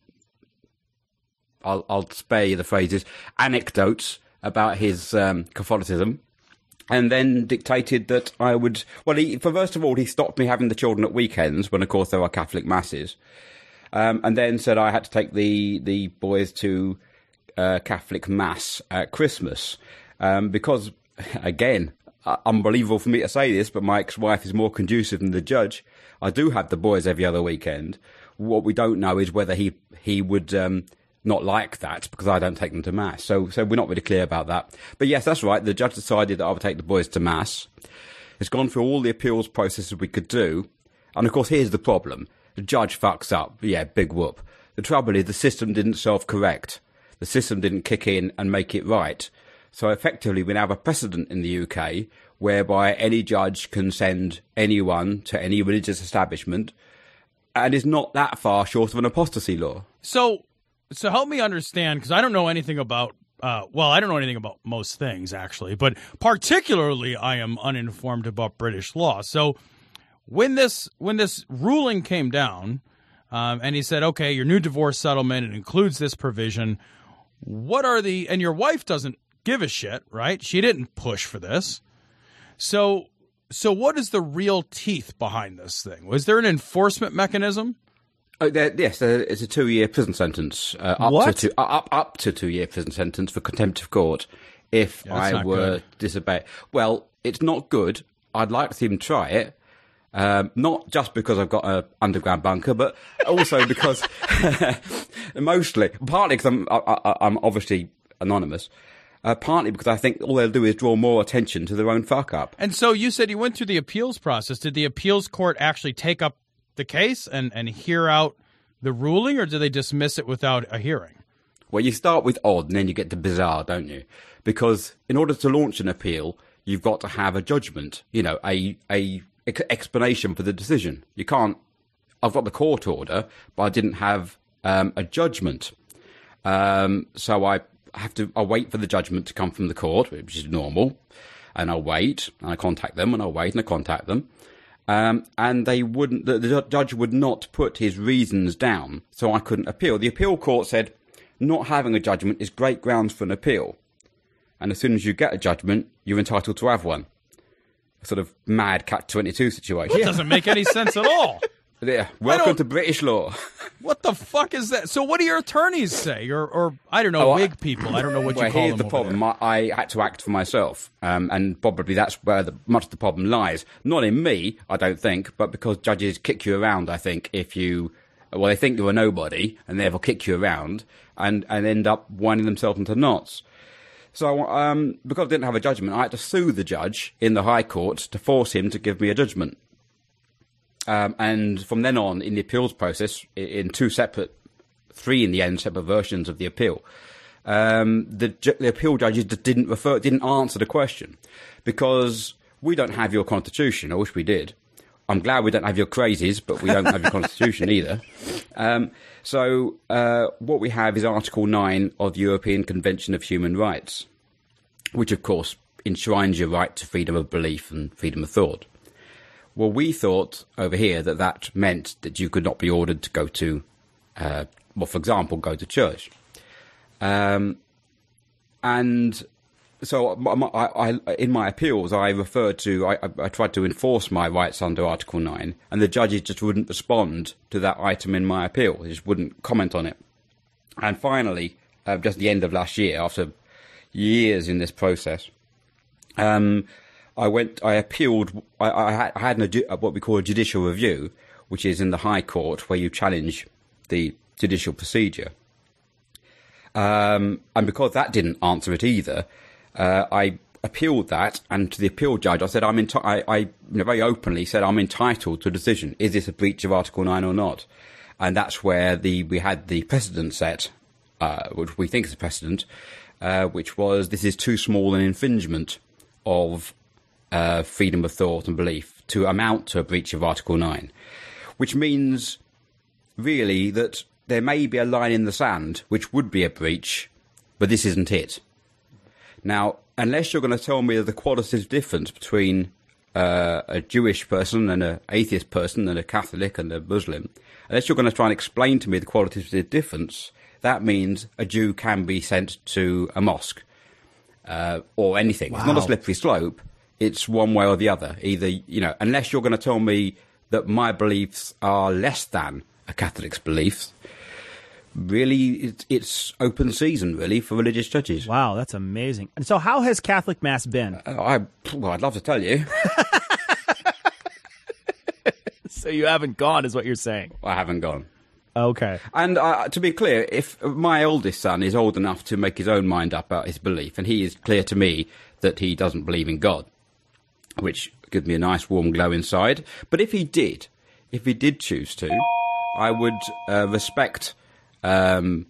I'll, I'll spare you the phrases, anecdotes about his um, Catholicism, and then dictated that I would, well, he, for first of all, he stopped me having the children at weekends, when, of course, there are Catholic masses, um, and then said I had to take the, the boys to uh, Catholic mass at Christmas, um, because, again, uh, unbelievable for me to say this, but my ex-wife is more conducive than the judge. I do have the boys every other weekend. What we don't know is whether he, he would... Um, not like that, because I don't take them to mass. So so we're not really clear about that. But yes, that's right. The judge decided that I would take the boys to mass. It's gone through all the appeals processes we could do. And of course, here's the problem. The judge fucks up. Yeah, big whoop. The trouble is the system didn't self-correct. The system didn't kick in and make it right. So effectively, we now have a precedent in the U K whereby any judge can send anyone to any religious establishment, and is not that far short of an apostasy law. So... So help me understand, because I don't know anything about, uh, well, I don't know anything about most things, actually, but particularly I am uninformed about British law. So when this when this ruling came down, um, and he said, okay, your new divorce settlement, it includes this provision, what are the, and your wife doesn't give a shit, right? She didn't push for this. So, so what is the real teeth behind this thing? Was there an enforcement mechanism? Oh, there, yes, there, it's a two-year prison sentence, uh, up What? to two, uh, up up to two-year prison sentence for contempt of court if Yeah, that's I not were good. disobey. Well, it's not good. I'd like to see him try it, um, not just because I've got an underground bunker, but also because mostly, partly because I'm I, I, I'm obviously anonymous. Uh, partly because I think all they'll do is draw more attention to their own fuck up. And so you said you went through the appeals process. Did the appeals court actually take up the case and, and hear out the ruling, or do they dismiss it without a hearing? Well, you start with odd and then you get to bizarre, don't you? Because in order to launch an appeal, you've got to have a judgment, you know, a, a ex- explanation for the decision. You can't, I've got the court order, but I didn't have um, a judgment. Um, so I have to, I wait for the judgment to come from the court, which is normal. And I'll wait and I contact them and I'll wait and I contact them. Um, and they wouldn't, the, the judge would not put his reasons down, so I couldn't appeal. The appeal court said not having a judgment is great grounds for an appeal. And as soon as you get a judgment, you're entitled to have one. A sort of mad catch twenty-two situation. That doesn't make any sense at all. Yeah. Welcome to British law. What the fuck is that? So what do your attorneys say? Or, or I don't know, Oh, I- Whig people. I don't know what well, you call here's them the over problem. I, I had to act for myself, um, and probably that's where the, much of the problem lies. Not in me, I don't think, but because judges kick you around. I think if you, well, they think you're a nobody, and therefore kick you around, and and end up winding themselves into knots. So, um, because I didn't have a judgment, I had to sue the judge in the High Court to force him to give me a judgment. Um, and from then on, in the appeals process, i- in two separate, three in the end, separate versions of the appeal, um, the, ju- the appeal judges just didn't refer, didn't answer the question, because we don't have your constitution. I wish we did. I'm glad we don't have your crazies, but we don't have your constitution either. Um, so uh, what we have is Article nine of the European Convention of Human Rights, which of course enshrines your right to freedom of belief and freedom of thought. Well, we thought over here that that meant that you could not be ordered to go to, uh, well, for example, go to church. Um, and so I, I, in my appeals, I referred to, I, I tried to enforce my rights under Article nine, and the judges just wouldn't respond to that item in my appeal. They just wouldn't comment on it. And finally, uh, just at the end of last year, after years in this process, um, I went, I appealed, I, I had, I had an, what we call a judicial review, which is in the High Court where you challenge the judicial procedure. Um, and because that didn't answer it either, uh, I appealed that, and to the appeal judge, I said, I'm enti- I, I you know, very openly said, I'm entitled to a decision. Is this a breach of Article nine or not? And that's where the, we had the precedent set, uh, which we think is a precedent, uh, which was this is too small an infringement of Uh, freedom of thought and belief to amount to a breach of Article nine, which means really that there may be a line in the sand which would be a breach, but this isn't it. Now, unless you're going to tell me the qualitative difference between uh, a Jewish person and an atheist person and a Catholic and a Muslim, unless you're going to try and explain to me the qualitative difference, that means a Jew can be sent to a mosque uh, or anything. Wow. It's not a slippery slope. It's one way or the other. Either, you know, unless you're going to tell me that my beliefs are less than a Catholic's beliefs, really, it's, it's open season, really, for religious judges. Wow, that's amazing. And so how has Catholic Mass been? Uh, I, well, I'd love to tell you. So you haven't gone, is what you're saying? I haven't gone. Okay. And uh, to be clear, if my oldest son is old enough to make his own mind up about his belief, and he is clear to me that he doesn't believe in God, which gives me a nice warm glow inside. But if he did, if he did choose to, I would uh, respect um,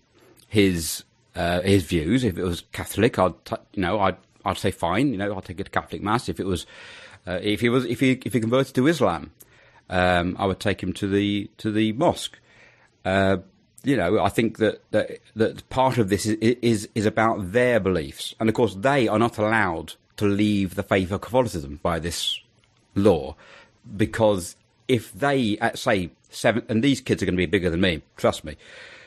his uh, his views. If it was Catholic, I'd t- you know I'd I'd say fine. You know, I'd take it to Catholic Mass. If it was uh, if he was if he if he converted to Islam, um, I would take him to the to the mosque. Uh, you know, I think that, that that part of this is, is is about their beliefs, and of course they are not allowed to leave the faith of Catholicism by this law, because if they at say seven, and these kids are going to be bigger than me, trust me.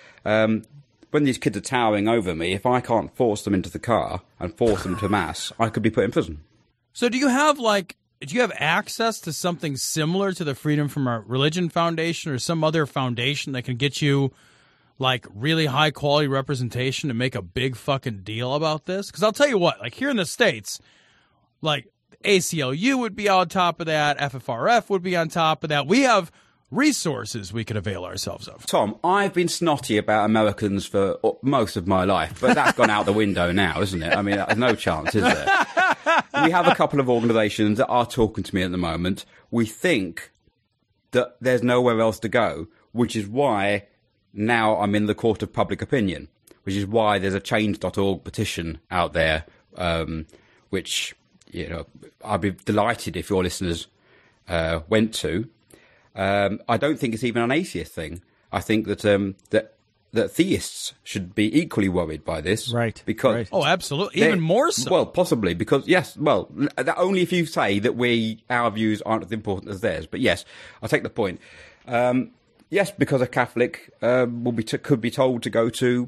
Um, when these kids are towering over me, if I can't force them into the car and force them to mass, I could be put in prison. So, do you have like? Do you have access to something similar to the Freedom from Religion Foundation or some other foundation that can get you like really high quality representation to make a big fucking deal about this? Because I'll tell you what, like here in the States, like A C L U would be on top of that, F F R F would be on top of that. We have resources we could avail ourselves of. Tom, I've been snotty about Americans for most of my life, but that's gone out the window now, isn't it? I mean, there's no chance, is there? We have a couple of organisations that are talking to me at the moment. We think that there's nowhere else to go, which is why now I'm in the court of public opinion, which is why there's a change dot org petition out there, um, which, you know, I'd be delighted if your listeners uh, went to. Um, I don't think it's even an atheist thing. I think that um, that that theists should be equally worried by this, right? Because right. oh, absolutely, even more so. Well, possibly because yes, well, that only if you say that we our views aren't as important as theirs. But yes, I take the point. Um, yes, because a Catholic uh, will be t- could be told to go to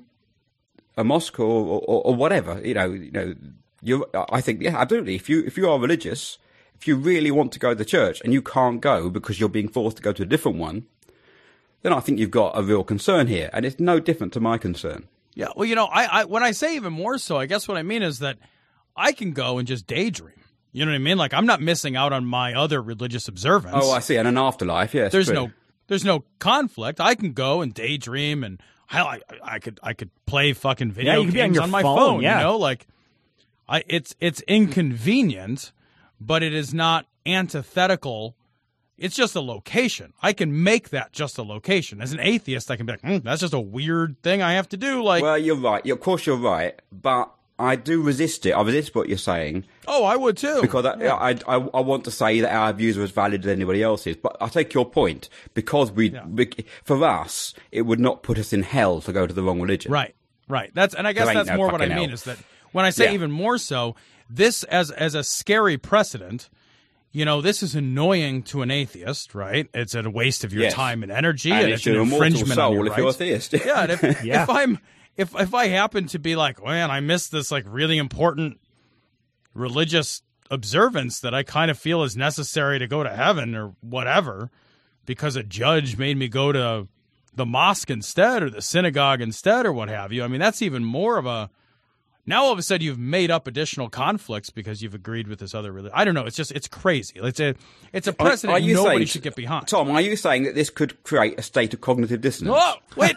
a mosque or, or, or whatever. You know, you know. You, I think yeah, absolutely. If you if you are religious. If you really want to go to the church and you can't go because you're being forced to go to a different one, then I think you've got a real concern here. And it's no different to my concern. Yeah, well, you know, I, I when I say even more so, I guess what I mean is that I can go and just daydream. You know what I mean? Like, I'm not missing out on my other religious observance. Oh, I see. And an afterlife, yes. There's true. no there's no conflict. I can go and daydream, and hell, I, I could I could play fucking video yeah, you games on, on my phone, phone. yeah. You know, like, I it's it's inconvenient. But it is not antithetical. It's just a location. I can make that just a location. As an atheist, I can be like, mm, that's just a weird thing I have to do. Like, well, you're right. Of course, you're right. But I do resist it. I resist what you're saying. Oh, I would too. Because I, yeah. I, I, I want to say that our views are as valid as anybody else's. But I take your point. Because we, yeah. we, for us, it would not put us in hell to go to the wrong religion. Right, right. That's and I guess that's no more what I mean hell. is that when I say yeah. even more so, this as as a scary precedent, you know, this is annoying to an atheist, right? It's a waste of your yes. time and energy, and, and it's, it's an infringement soul on your if rights. you're a theist. Yeah, and if, yeah. if I'm if if I happen to be like, man, I missed this like really important religious observance that I kind of feel is necessary to go to heaven or whatever, because a judge made me go to the mosque instead or the synagogue instead or what have you. I mean, that's even more of a Now all of a sudden you've made up additional conflicts because you've agreed with this other religion. I don't know. It's just it's crazy. It's a it's a precedent are, are you nobody saying, should get behind. Tom, are you saying that this could create a state of cognitive dissonance? Whoa! Wait!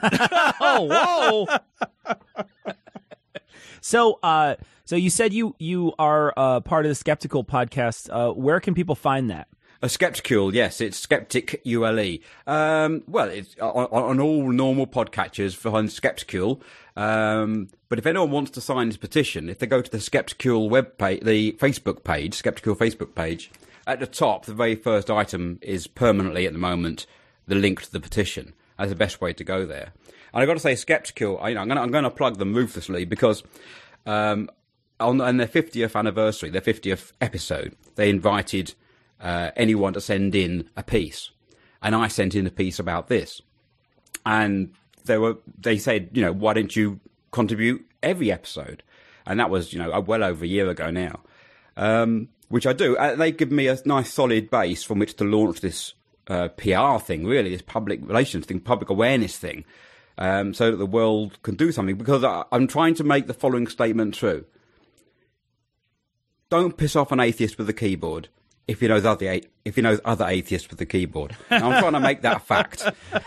oh, whoa! so, uh, so you said you you are uh, part of the Skeptical podcast. Uh, where can people find that? A Skeptical, yes, it's Skeptic U L E. Um, well, it's on, on all normal podcatchers for Skeptical. Um, but if anyone wants to sign this petition, if they go to the Skeptical web page, the Facebook page, Skeptical Facebook page, at the top, the very first item is permanently at the moment the link to the petition. That's the best way to go there. And I've got to say, Skeptical, you know, I'm going to, I'm going to plug them ruthlessly because um, on, on their fiftieth anniversary, their fiftieth episode, they invited uh, anyone to send in a piece. And I sent in a piece about this. And they were, they said, you know, why don't you contribute every episode? And that was, you know, well over a year ago now, um, which I do. And they give me a nice solid base from which to launch this uh, P R thing, really, this public relations thing, public awareness thing, um, so that the world can do something. Because I, I'm trying to make the following statement true. Don't piss off an atheist with a keyboard. If he knows other if he knows other atheists with the keyboard, now, I'm trying to make that a fact,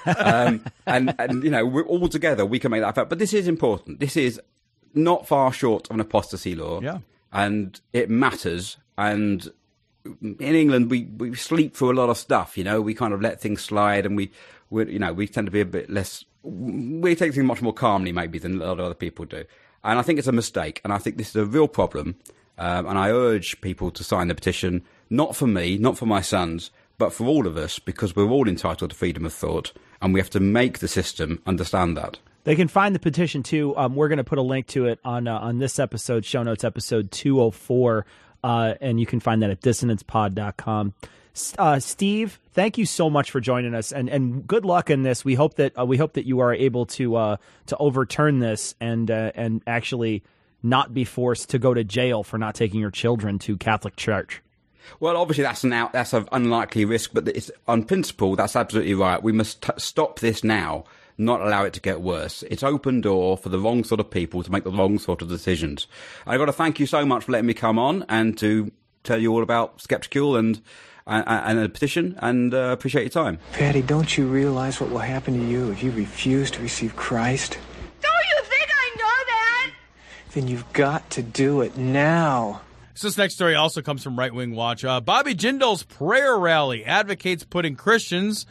um, and and you know we're all together we can make that a fact. But this is important. This is not far short of an apostasy law, yeah, and it matters. And in England, we, we sleep through a lot of stuff. You know, we kind of let things slide, and we we you know we tend to be a bit less. We take things much more calmly, maybe, than a lot of other people do. And I think it's a mistake. And I think this is a real problem. Um, and I urge people to sign the petition. Not for me, not for my sons, but for all of us, because we're all entitled to freedom of thought, and we have to make the system understand that. They can find the petition, too. Um, we're going to put a link to it on uh, on this episode, show notes, episode two oh four, uh, and you can find that at dissonance pod dot com. Uh, Steve, thank you so much for joining us, and, and good luck in this. We hope that uh, we hope that you are able to uh, to overturn this and uh, and actually not be forced to go to jail for not taking your children to Catholic Church. Well, obviously that's an out, that's an unlikely risk, but it's, on principle, that's absolutely right. We must t- stop this now, not allow it to get worse. It's open door for the wrong sort of people to make the wrong sort of decisions. I've got to thank you so much for letting me come on and to tell you all about Skeptical and and, and the petition, and uh, appreciate your time. Patty, don't you realize what will happen to you if you refuse to receive Christ? Don't you think I know that? Then you've got to do it now. So this next story also comes from Right Wing Watch. Uh, Bobby Jindal's prayer rally advocates putting Christians,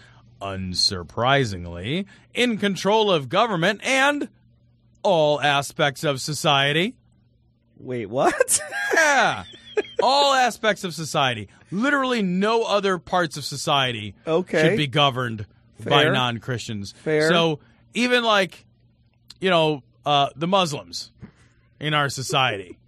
unsurprisingly, in control of government and all aspects of society. Wait, what? Yeah. All aspects of society. Literally no other parts of society okay. should be governed Fair. by non-Christians. Fair. So even like, you know, uh, the Muslims in our society.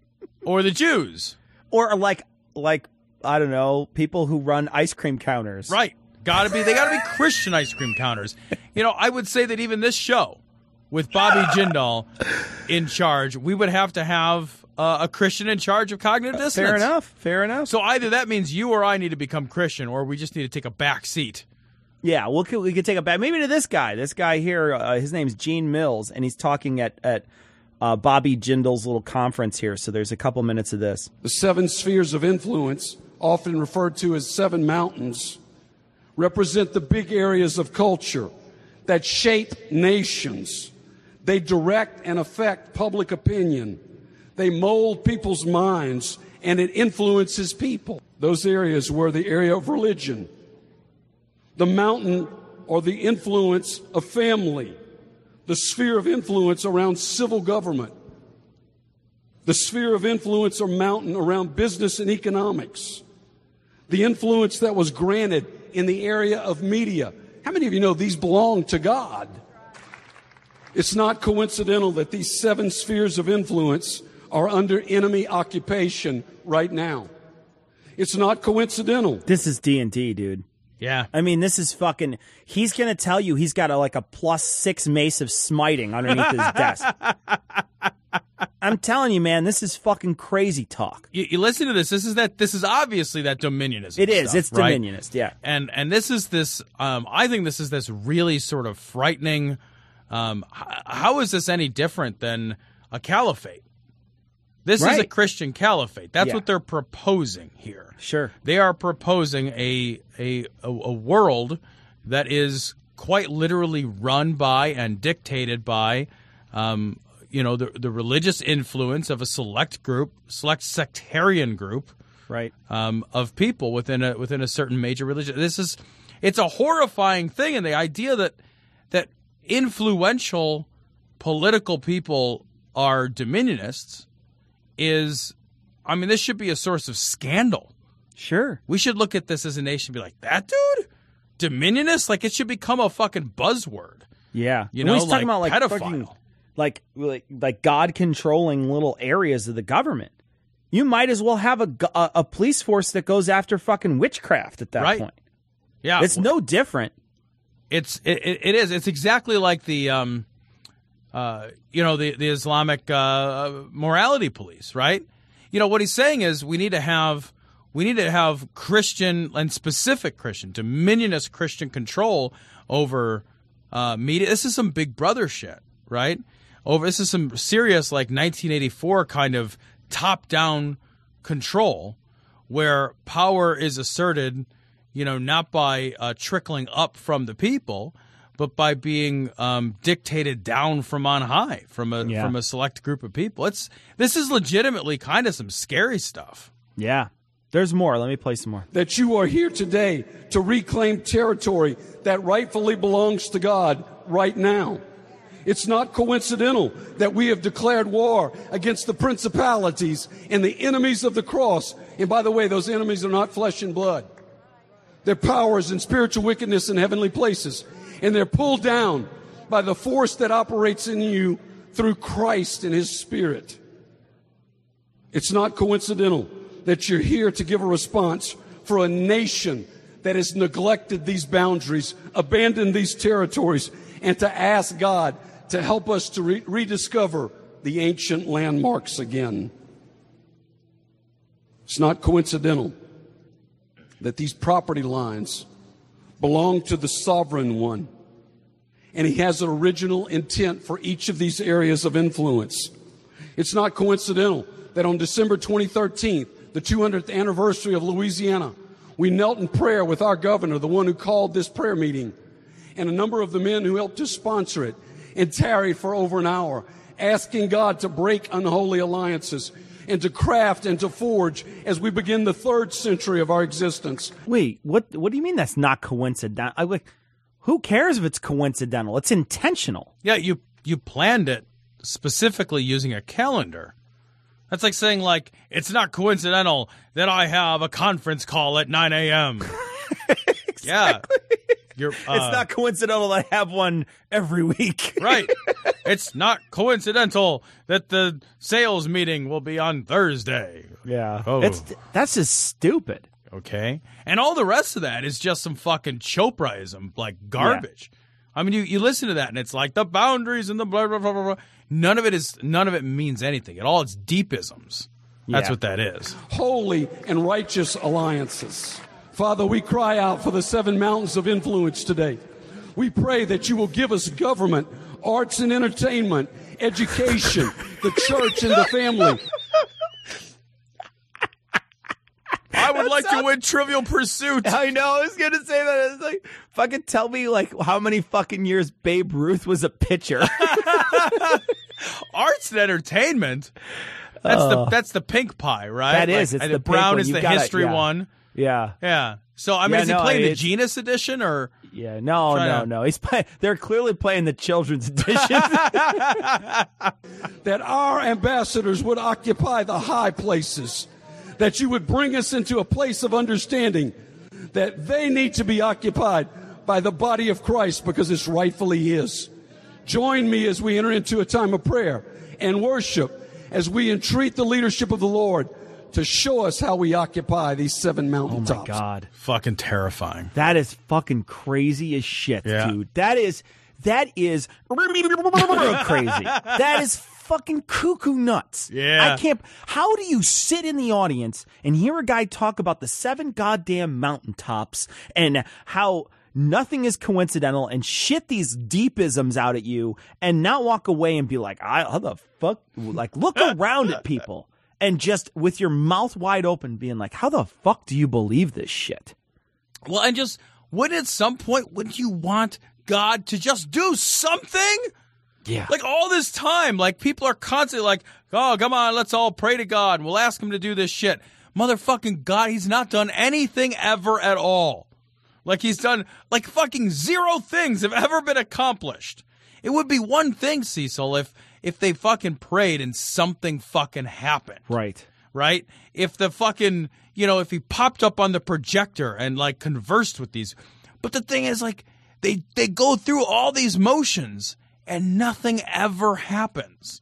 Or the Jews. Or like, like I don't know, people who run ice cream counters. Right. Gotta be, they gotta be Christian ice cream counters. You know, I would say that even this show, with Bobby Jindal in charge, we would have to have uh, a Christian in charge of cognitive dissonance. Fair enough. Fair enough. So either that means you or I need to become Christian, or we just need to take a back seat. Yeah, we'll, we could take a back. Maybe to this guy. This guy here, uh, his name's Gene Mills, and he's talking at... at Uh, Bobby Jindal's little conference here, so there's a couple minutes of this. The seven spheres of influence, often referred to as seven mountains, represent the big areas of culture that shape nations. They direct and affect public opinion. They mold people's minds, and it influences people. Those areas were the area of religion, the mountain or the influence of family, the sphere of influence around civil government, the sphere of influence or mountain around business and economics, the influence that was granted in the area of media. How many of you know these belong to God? It's not coincidental that these seven spheres of influence are under enemy occupation right now. It's not coincidental. This is D and D, dude. Yeah. I mean, this is fucking... He's going to tell you he's got a, like a plus six mace of smiting underneath his desk. I'm telling you, man, this is fucking crazy talk. You, you listen to this. This is that. This is obviously that dominionism. It is. Stuff, it's right? dominionist, yeah. And and this is this. Um, I think this is this really sort of frightening. Um, h- how is this any different than a caliphate? This right. is a Christian caliphate. That's yeah. what they're proposing here. Sure. They are proposing a, a a a world that is quite literally run by and dictated by, um, you know, the the religious influence of a select group, select sectarian group, right, um, of people within a within a certain major religion. This is, it's a horrifying thing, and the idea that that influential political people are dominionists is, I mean, this should be a source of scandal. Sure. We should look at this as a nation and be like, that dude? Dominionist? Like, it should become a fucking buzzword. Yeah. You And know, he's like, talking about, like, pedophile. fucking, like, like, like God controlling little areas of the government. You might as well have a, a, a police force that goes after fucking witchcraft at that Right. point. Yeah. It's no different. It's it, it, it is. It's exactly like the um, uh, you know, the the Islamic uh, morality police, right? You know what he's saying is we need to have we need to have Christian and specific Christian, dominionist Christian control over uh, media. This is some Big Brother shit, right? Over this is some serious like nineteen eighty-four kind of top-down control where power is asserted, you know, not by uh, trickling up from the people, but by being um, dictated down from on high from a Yeah. from a select group of people. It's this is legitimately kind of some scary stuff. Yeah. There's more. Let me play some more. That you are here today to reclaim territory that rightfully belongs to God right now. It's not coincidental that we have declared war against the principalities and the enemies of the cross. And by the way, those enemies are not flesh and blood. They're powers and spiritual wickedness in heavenly places. And they're pulled down by the force that operates in you through Christ and His Spirit. It's not coincidental that you're here to give a response for a nation that has neglected these boundaries, abandoned these territories, and to ask God to help us to re- rediscover the ancient landmarks again. It's not coincidental that these property lines belong to the sovereign one, and He has an original intent for each of these areas of influence. It's not coincidental that on December twenty thirteen, the two hundredth anniversary of Louisiana, we knelt in prayer with our governor, the one who called this prayer meeting, and a number of the men who helped to sponsor it, and tarried for over an hour, asking God to break unholy alliances and to craft and to forge as we begin the third century of our existence. Wait, what What do you mean that's not coincidental? I, like, who cares if it's coincidental? It's intentional. Yeah, you you planned it specifically using a calendar. That's like saying, like, it's not coincidental that I have a conference call at nine a.m. Exactly. Yeah. You're, uh, it's not coincidental that I have one every week. Right. It's not coincidental that the sales meeting will be on Thursday. Yeah. Oh. It's, that's just stupid. Okay. And all the rest of that is just some fucking Chopraism, like garbage. Yeah. I mean, you, you listen to that and it's like the boundaries and the blah, blah, blah, blah, blah. None of it is, none of it means anything at all. It's deepisms. That's Yeah. what that is. Holy and righteous alliances. Father, we cry out for the seven mountains of influence today. We pray that you will give us government, arts and entertainment, education, the church and the family. I would That like sounds- to win Trivial Pursuit. I know. I was gonna say that. It's like, fucking tell me, like, how many fucking years Babe Ruth was a pitcher. Arts and entertainment. That's Uh, the that's the pink pie, right? That is. Like, It's and the pink brown one. is You the gotta- history yeah. one. Yeah. Yeah. So I mean, Yeah, is he no, playing the it's- Genus edition or? Yeah. No. Try No. to- No. He's play- They're clearly playing the children's edition. That our ambassadors would occupy the high places, that you would bring us into a place of understanding that they need to be occupied by the body of Christ because it's rightfully His. Join me as we enter into a time of prayer and worship as we entreat the leadership of the Lord to show us how we occupy these seven Oh mountaintops. my God. Fucking terrifying. That is fucking crazy as shit, Yeah. dude. That is that is crazy. That is fucking cuckoo nuts. Yeah. I can't. How do you sit in the audience and hear a guy talk about the seven goddamn mountaintops and how nothing is coincidental and shit these deepisms out at you and not walk away and be like, I, how the fuck? Like, look around at people and just with your mouth wide open being like, how the fuck do you believe this shit? Well, and just wouldn't at some point wouldn't you want God to just do something? Yeah. Like all this time, like people are constantly like, oh, come on, let's all pray to God and we'll ask him to do this shit. Motherfucking God, he's not done anything ever at all. Like he's done, like fucking zero things have ever been accomplished. It would be one thing, Cecil, if if they fucking prayed and something fucking happened. Right. Right? If the fucking, you know, if he popped up on the projector and like conversed with these. But the thing is, like, they, they go through all these motions and nothing ever happens.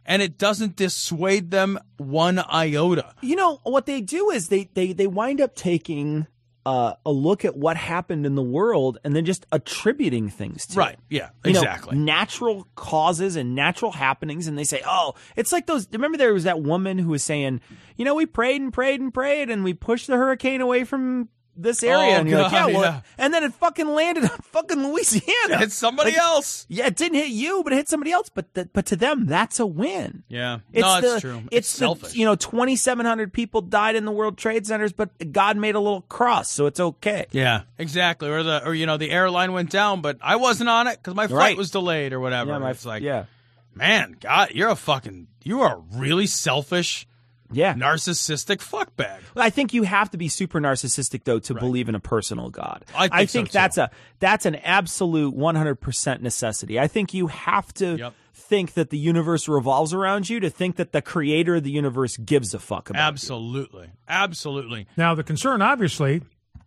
and it doesn't dissuade them one iota. You know, what they do is they, they, they wind up taking uh, a look at what happened in the world and then just attributing things to Right, it. yeah, You know, exactly. natural causes and natural happenings, and they say, oh, it's like those, remember there was that woman who was saying, you know, we prayed and prayed and prayed, and we pushed the hurricane away from this area. Oh, and you're like, God, yeah, well, yeah. and then it fucking landed on fucking Louisiana. It's somebody Like, else. Yeah, it didn't hit you, but it hit somebody else. But the, but to them, that's a win. Yeah. It's no, the, it's true. It's, It's, selfish. the, you know, twenty-seven hundred people died in the World Trade Centers, but God made a little cross, so it's okay. Yeah, exactly. Or the or you know the airline went down, but I wasn't on it because my flight Right. was delayed or whatever. Yeah, my- it's like, yeah. man, God, you're a fucking, you are a really selfish, yeah, narcissistic fuckbag. I think you have to be super narcissistic though to believe in a personal God. I think so, too. that's a that's an absolute one hundred percent necessity. I think you have to Yep. think that the universe revolves around you to think that the creator of the universe gives a fuck about Absolutely, absolutely. Now, the concern, obviously,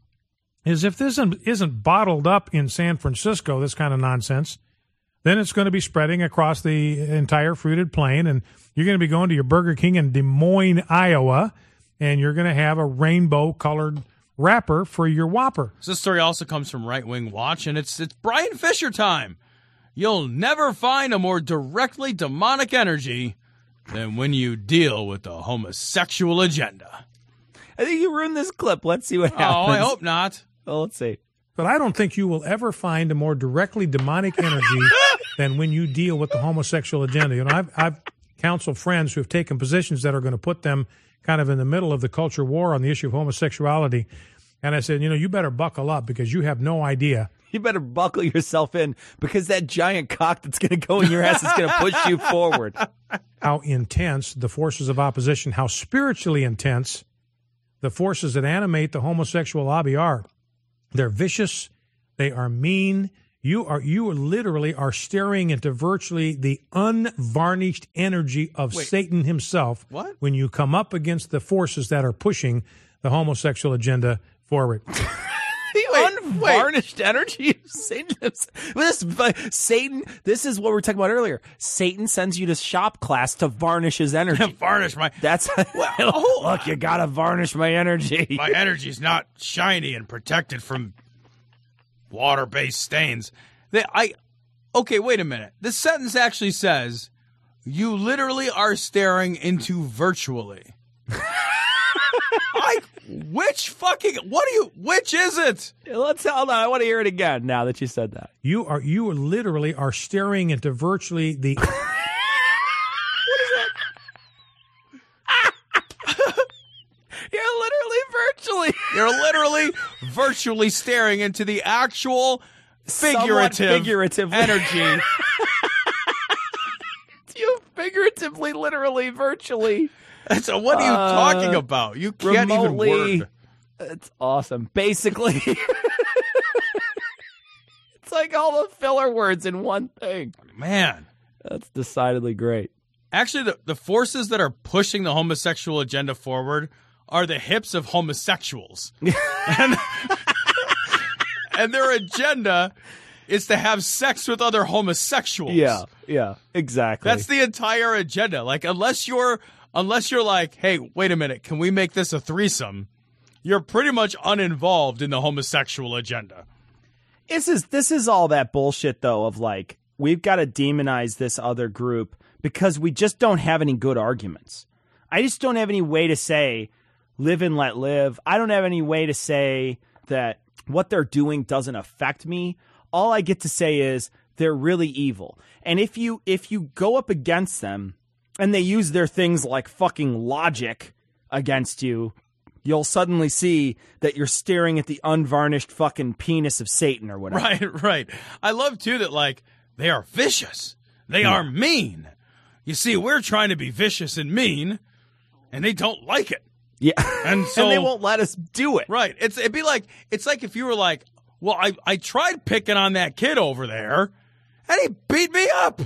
is if this isn't, isn't bottled up in San Francisco, this kind of nonsense, then it's going to be spreading across the entire fruited plain, and you're going to be going to your Burger King in Des Moines, Iowa, and you're going to have a rainbow-colored wrapper for your Whopper. So this story also comes from Right Wing Watch, and it's it's Brian Fisher time. You'll never find a more directly demonic energy than when you deal with the homosexual agenda. I think you ruined this clip. Let's see what Oh, happens. I hope not. Well, let's see. But I don't think you will ever find a more directly demonic energy than when you deal with the homosexual agenda. You know, I've, I've counseled friends who have taken positions that are going to put them kind of in the middle of the culture war on the issue of homosexuality. And I said, you know, you better buckle up because you have no idea. You better buckle yourself in because that giant cock that's going to go in your ass is going to push you forward. How intense the forces of opposition, how spiritually intense the forces that animate the homosexual lobby are. They're vicious. They are mean. You are you literally are staring into virtually the unvarnished energy of Wait. Satan himself. What? When you come up against the forces that are pushing the homosexual agenda forward. The unvarnished energy of Satan. This, Satan, this is what we were talking about earlier. Satan sends you to shop class to varnish his energy. Varnish my... That's oh, look, you gotta varnish my energy. My energy's not shiny and protected from water-based stains. They, I, okay, wait a minute. This sentence actually says, you literally are staring into virtually. I, which fucking, what do you, which is it? Let's, hold on, I want to hear it again now that you said that. You are you literally are staring into virtually the You're literally virtually. You're literally virtually staring into the actual Somewhat figurative figuratively. energy. You figuratively, literally, virtually. So what are you Uh, talking about? You can't remotely, even word. It's awesome. Basically, it's like all the filler words in one thing. Man. That's decidedly great. Actually, the, the forces that are pushing the homosexual agenda forward are the hips of homosexuals. and, and their agenda is to have sex with other homosexuals. Yeah, yeah, exactly. That's the entire agenda. Like, unless you're unless you're like, hey, wait a minute, can we make this a threesome? You're pretty much uninvolved in the homosexual agenda. This is this is all that bullshit though of like we've got to demonize this other group because we just don't have any good arguments. I just don't have any way to say live and let live. I don't have any way to say that what they're doing doesn't affect me. All I get to say is they're really evil. And if you if you go up against them and they use their things like fucking logic against you, you'll suddenly see that you're staring at the unvarnished fucking penis of Satan or whatever. Right, right. I love, too, that, like, they are vicious. They Yeah. are mean. You see, we're trying to be vicious and mean, and they don't like it. Yeah. And so and they won't let us do it. Right. It's it'd be like it's like if you were like, well, I, I tried picking on that kid over there, and he beat me up.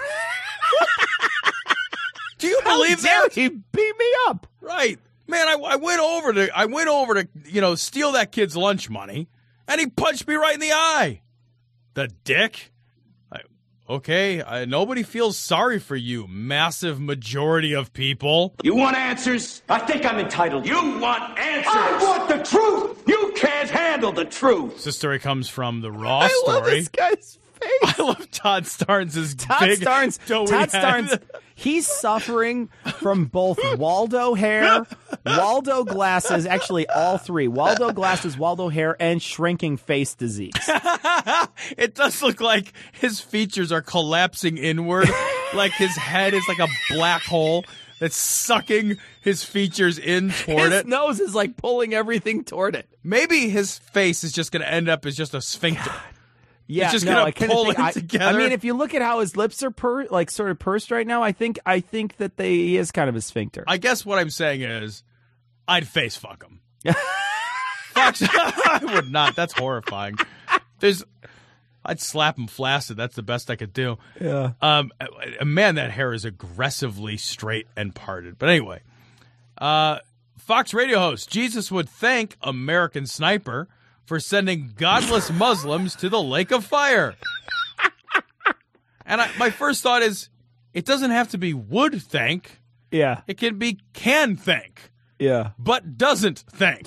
Do you How believe dare that? he beat me up? Right. Man, I, I went over to I went over to, you know, steal that kid's lunch money, and he punched me right in the eye. The dick. I, Okay, uh, nobody feels sorry for you, massive majority of people. You want answers? I think I'm entitled. You want answers? I want the truth! You can't handle the truth! This story comes from the Raw I story. love this guy's face. I love Todd Starnes' Todd big Starnes. doughy Todd head. Starnes. He's suffering from both Waldo hair, Waldo glasses, actually all three. Waldo glasses, Waldo hair, and shrinking face disease. It does look like his features are collapsing inward. Like his head is like a black hole that's sucking his features in toward His it. nose is like pulling everything toward it. Maybe his face is just going to end up as just a sphincter. Yeah, He's just no, gonna I kinda pull think, it I, together. I mean, if you look at how his lips are per, like sort of pursed right now, I think I think that they he is kind of a sphincter. I guess what I'm saying is, I'd face fuck him. Fox, I would not. That's horrifying. There's, I'd slap him flaccid. That's the best I could do. Yeah. Um, man, that hair is aggressively straight and parted. But anyway, uh, Fox radio host Jesus would thank American Sniper for sending godless Muslims to the lake of fire. And I, my first thought is, it doesn't have to be would thank. Yeah. It can be can thank. Yeah. But doesn't thank.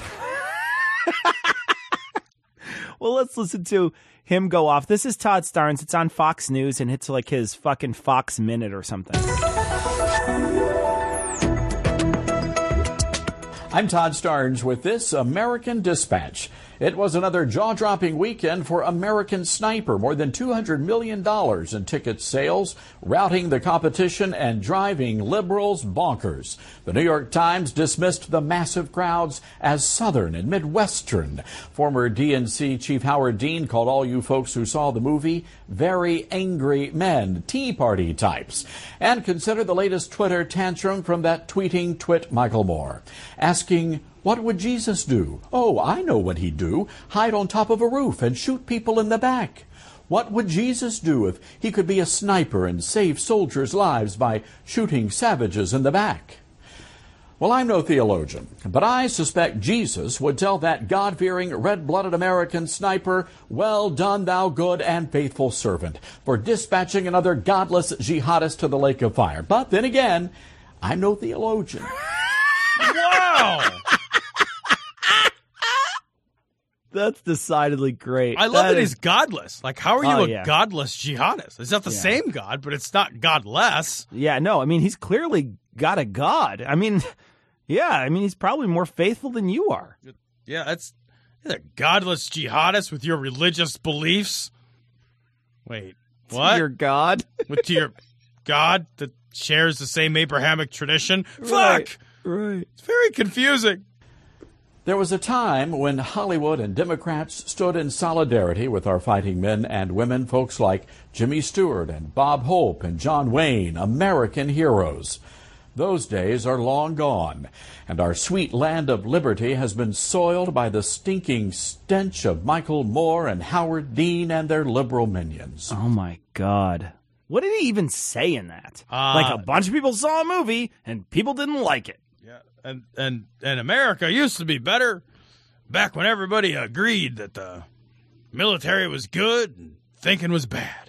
Well, let's listen to him go off. This is Todd Starnes. It's on Fox News, and it's like his fucking Fox Minute or something. I'm Todd Starnes with this American Dispatch. It was another jaw-dropping weekend for American Sniper. More than two hundred million dollars in ticket sales, routing the competition and driving liberals bonkers. The New York Times dismissed the massive crowds as Southern and Midwestern. Former D N C Chief Howard Dean called all you folks who saw the movie very angry men, Tea Party types. And consider the latest Twitter tantrum from that tweeting twit Michael Moore, asking, what would Jesus do? Oh, I know what he'd do. Hide on top of a roof and shoot people in the back. What would Jesus do if he could be a sniper and save soldiers' lives by shooting savages in the back? Well, I'm no theologian, but I suspect Jesus would tell that God-fearing, red-blooded American sniper, well done, thou good and faithful servant, for dispatching another godless jihadist to the lake of fire. But then again, I'm no theologian. Wow! That's decidedly great. I love that, that he's godless. Like, how are you Oh, a yeah. godless jihadist? It's not the Yeah. same God, but it's not godless. Yeah, no, I mean, he's clearly got a God. I mean, yeah, I mean, he's probably more faithful than you are. Yeah, that's a godless jihadist with your religious beliefs. Wait, what? To your God? With to your God that shares the same Abrahamic tradition? Right, Fuck! Right. It's very confusing. There was a time when Hollywood and Democrats stood in solidarity with our fighting men and women, folks like Jimmy Stewart and Bob Hope and John Wayne, American heroes. Those days are long gone, and our sweet land of liberty has been soiled by the stinking stench of Michael Moore and Howard Dean and their liberal minions. Oh, my God. What did he even say in that? Uh, like, a bunch of people saw a movie, and people didn't like it. Yeah, and, and, and America used to be better back when everybody agreed that the military was good and thinking was bad.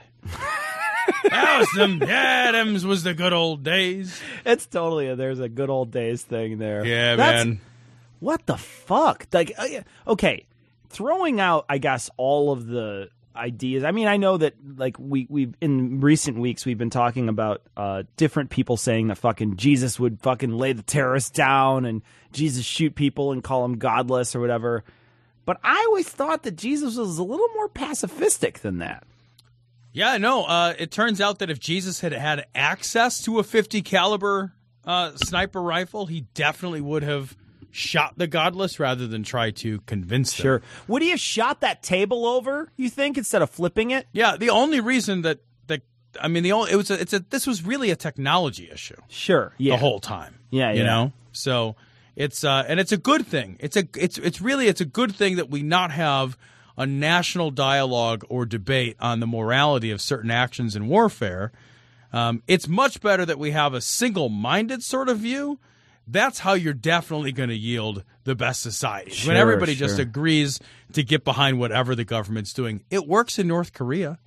That was them, yeah, them's was the good old days. It's totally a, there's a good old days thing there. Yeah, That's, man. What the fuck? Like, uh, okay, throwing out, I guess, all of the ideas. I mean, I know that, like, we we've in recent weeks we've been talking about uh, different people saying that fucking Jesus would fucking lay the terrorists down and Jesus shoot people and call them godless or whatever. But I always thought that Jesus was a little more pacifistic than that. Yeah, no. Uh, it turns out that if Jesus had had access to a fifty caliber uh, sniper rifle, he definitely would have shot the godless rather than try to convince them. Sure. Would he have shot that table over, you think, instead of flipping it? Yeah, the only reason that that I mean the only it was a, it's a this was really a technology issue. Sure. Yeah. The whole time. Yeah, You yeah. know? So it's uh and it's a good thing. It's a it's it's really it's a good thing that we not have a national dialogue or debate on the morality of certain actions in warfare. Um, it's much better that we have a single-minded sort of view. That's how you're definitely going to yield the best society. Sure, when everybody just sure. agrees to get behind whatever the government's doing. It works in North Korea.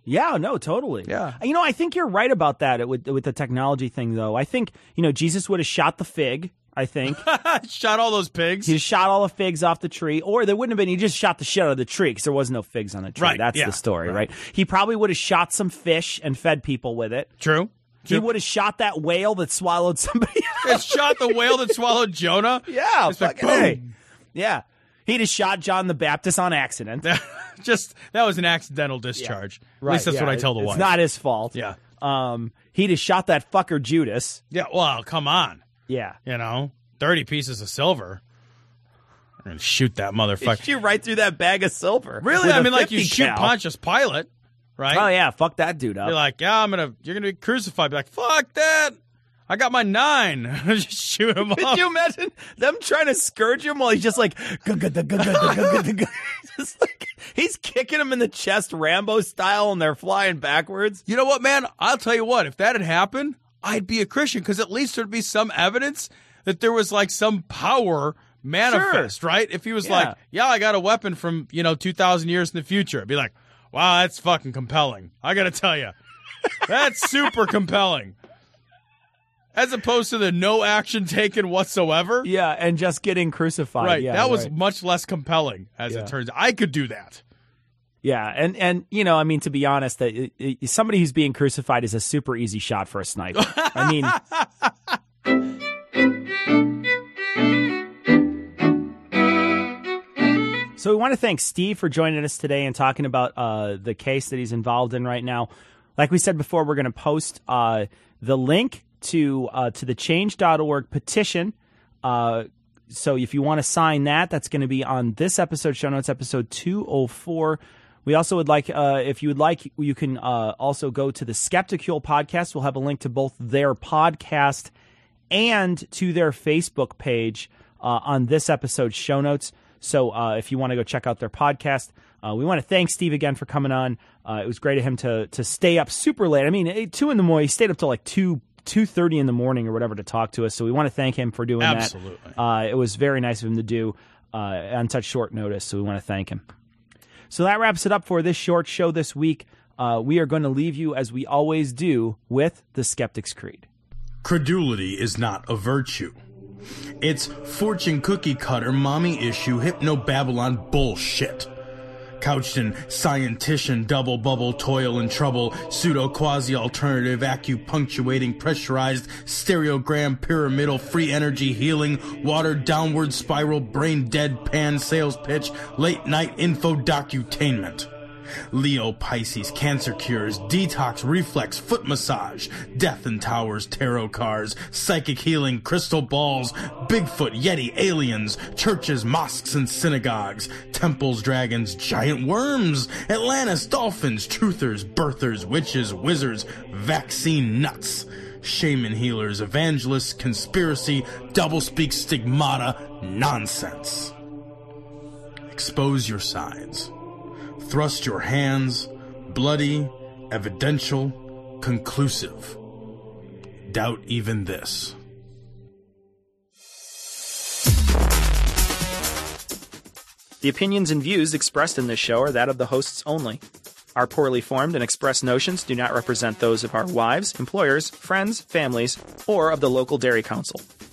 Yeah, no, totally. Yeah. You know, I think you're right about that with with the technology thing, though. I think, you know, Jesus would have shot the fig, I think. Shot all those pigs? He shot all the figs off the tree. Or there wouldn't have been, he just shot the shit out of the tree because there was no figs on the tree. Right, That's yeah. the story, Right. right? He probably would have shot some fish and fed people with it. True. He would have shot that whale that swallowed somebody It shot the whale that swallowed Jonah? Yeah, It's like, fucking A. Yeah. He'd have shot John the Baptist on accident. Just, that was an accidental discharge. Right, At least that's yeah. what I tell the it's wife. It's not his fault. Yeah. Um, he'd have shot that fucker Judas. Yeah, well, come on. Yeah. You know, thirty pieces of silver. I'm going to shoot that motherfucker. Shoot right through that bag of silver. Really? with I a mean, like you fifty shoot cal. Pontius Pilate, right? Oh, yeah. Fuck that dude up. You're like, yeah, I'm going to, you're going to be crucified. Be like, fuck that. I got my nine. Just shoot him Could off. you imagine them trying to scourge him while he's just like, "Gug, gug, gug, gug, gug, gug, gug, gug." Just like he's kicking him in the chest Rambo style and they're flying backwards? You know what, man? I'll tell you what. If that had happened, I'd be a Christian because at least there'd be some evidence that there was like some power manifest, Sure. right? If he was Yeah. like, yeah, I got a weapon from, you know, two thousand years in the future, I'd be like, wow, that's fucking compelling. I got to tell you, that's super compelling. As opposed to the no action taken whatsoever. Yeah, and just getting crucified. Right. Yeah, that was right. much less compelling, as Yeah. it turns out. I could do that. Yeah, and, and you know, I mean, to be honest, that it, it, somebody who's being crucified is a super easy shot for a sniper. I mean, so we want to thank Steve for joining us today and talking about uh, the case that he's involved in right now. Like we said before, we're going to post uh, the link to uh, to the change dot org petition. Uh, so if you want to sign that, that's going to be on this episode, show notes, episode two oh four. We also would like, uh, if you would like, you can uh, also go to the Skepticule podcast. We'll have a link to both their podcast and to their Facebook page uh, on this episode's show notes. So uh, if you want to go check out their podcast, uh, we want to thank Steve again for coming on. Uh, it was great of him to to stay up super late. I mean, two in the morning. He stayed up till like two two thirty in the morning or whatever to talk to us. So we want to thank him for doing Absolutely. that. Uh, it was very nice of him to do uh, on such short notice. So we want to thank him. So that wraps it up for this short show this week. Uh, we are going to leave you, as we always do, with the Skeptic's Creed. Credulity is not a virtue. It's fortune cookie cutter, mommy issue, hypno Babylon bullshit. Couched in scientician, double bubble, toil and trouble, pseudo quasi alternative, acupunctuating, pressurized, stereogram, pyramidal, free energy healing, watered downward spiral, brain dead pan sales pitch, late night info docutainment. Leo, Pisces, cancer cures, detox, reflex, foot massage, death in towers, tarot cards, psychic healing, crystal balls, Bigfoot, Yeti, aliens, churches, mosques and synagogues, temples, dragons, giant worms, Atlantis, dolphins, truthers, birthers, witches, wizards, vaccine nuts, shaman healers, evangelists, conspiracy, doublespeak, stigmata, nonsense. Expose your sides. Thrust your hands, bloody, evidential, conclusive. Doubt even this. The opinions and views expressed in this show are that of the hosts only. Our poorly formed and expressed notions do not represent those of our wives, employers, friends, families, or of the local dairy council.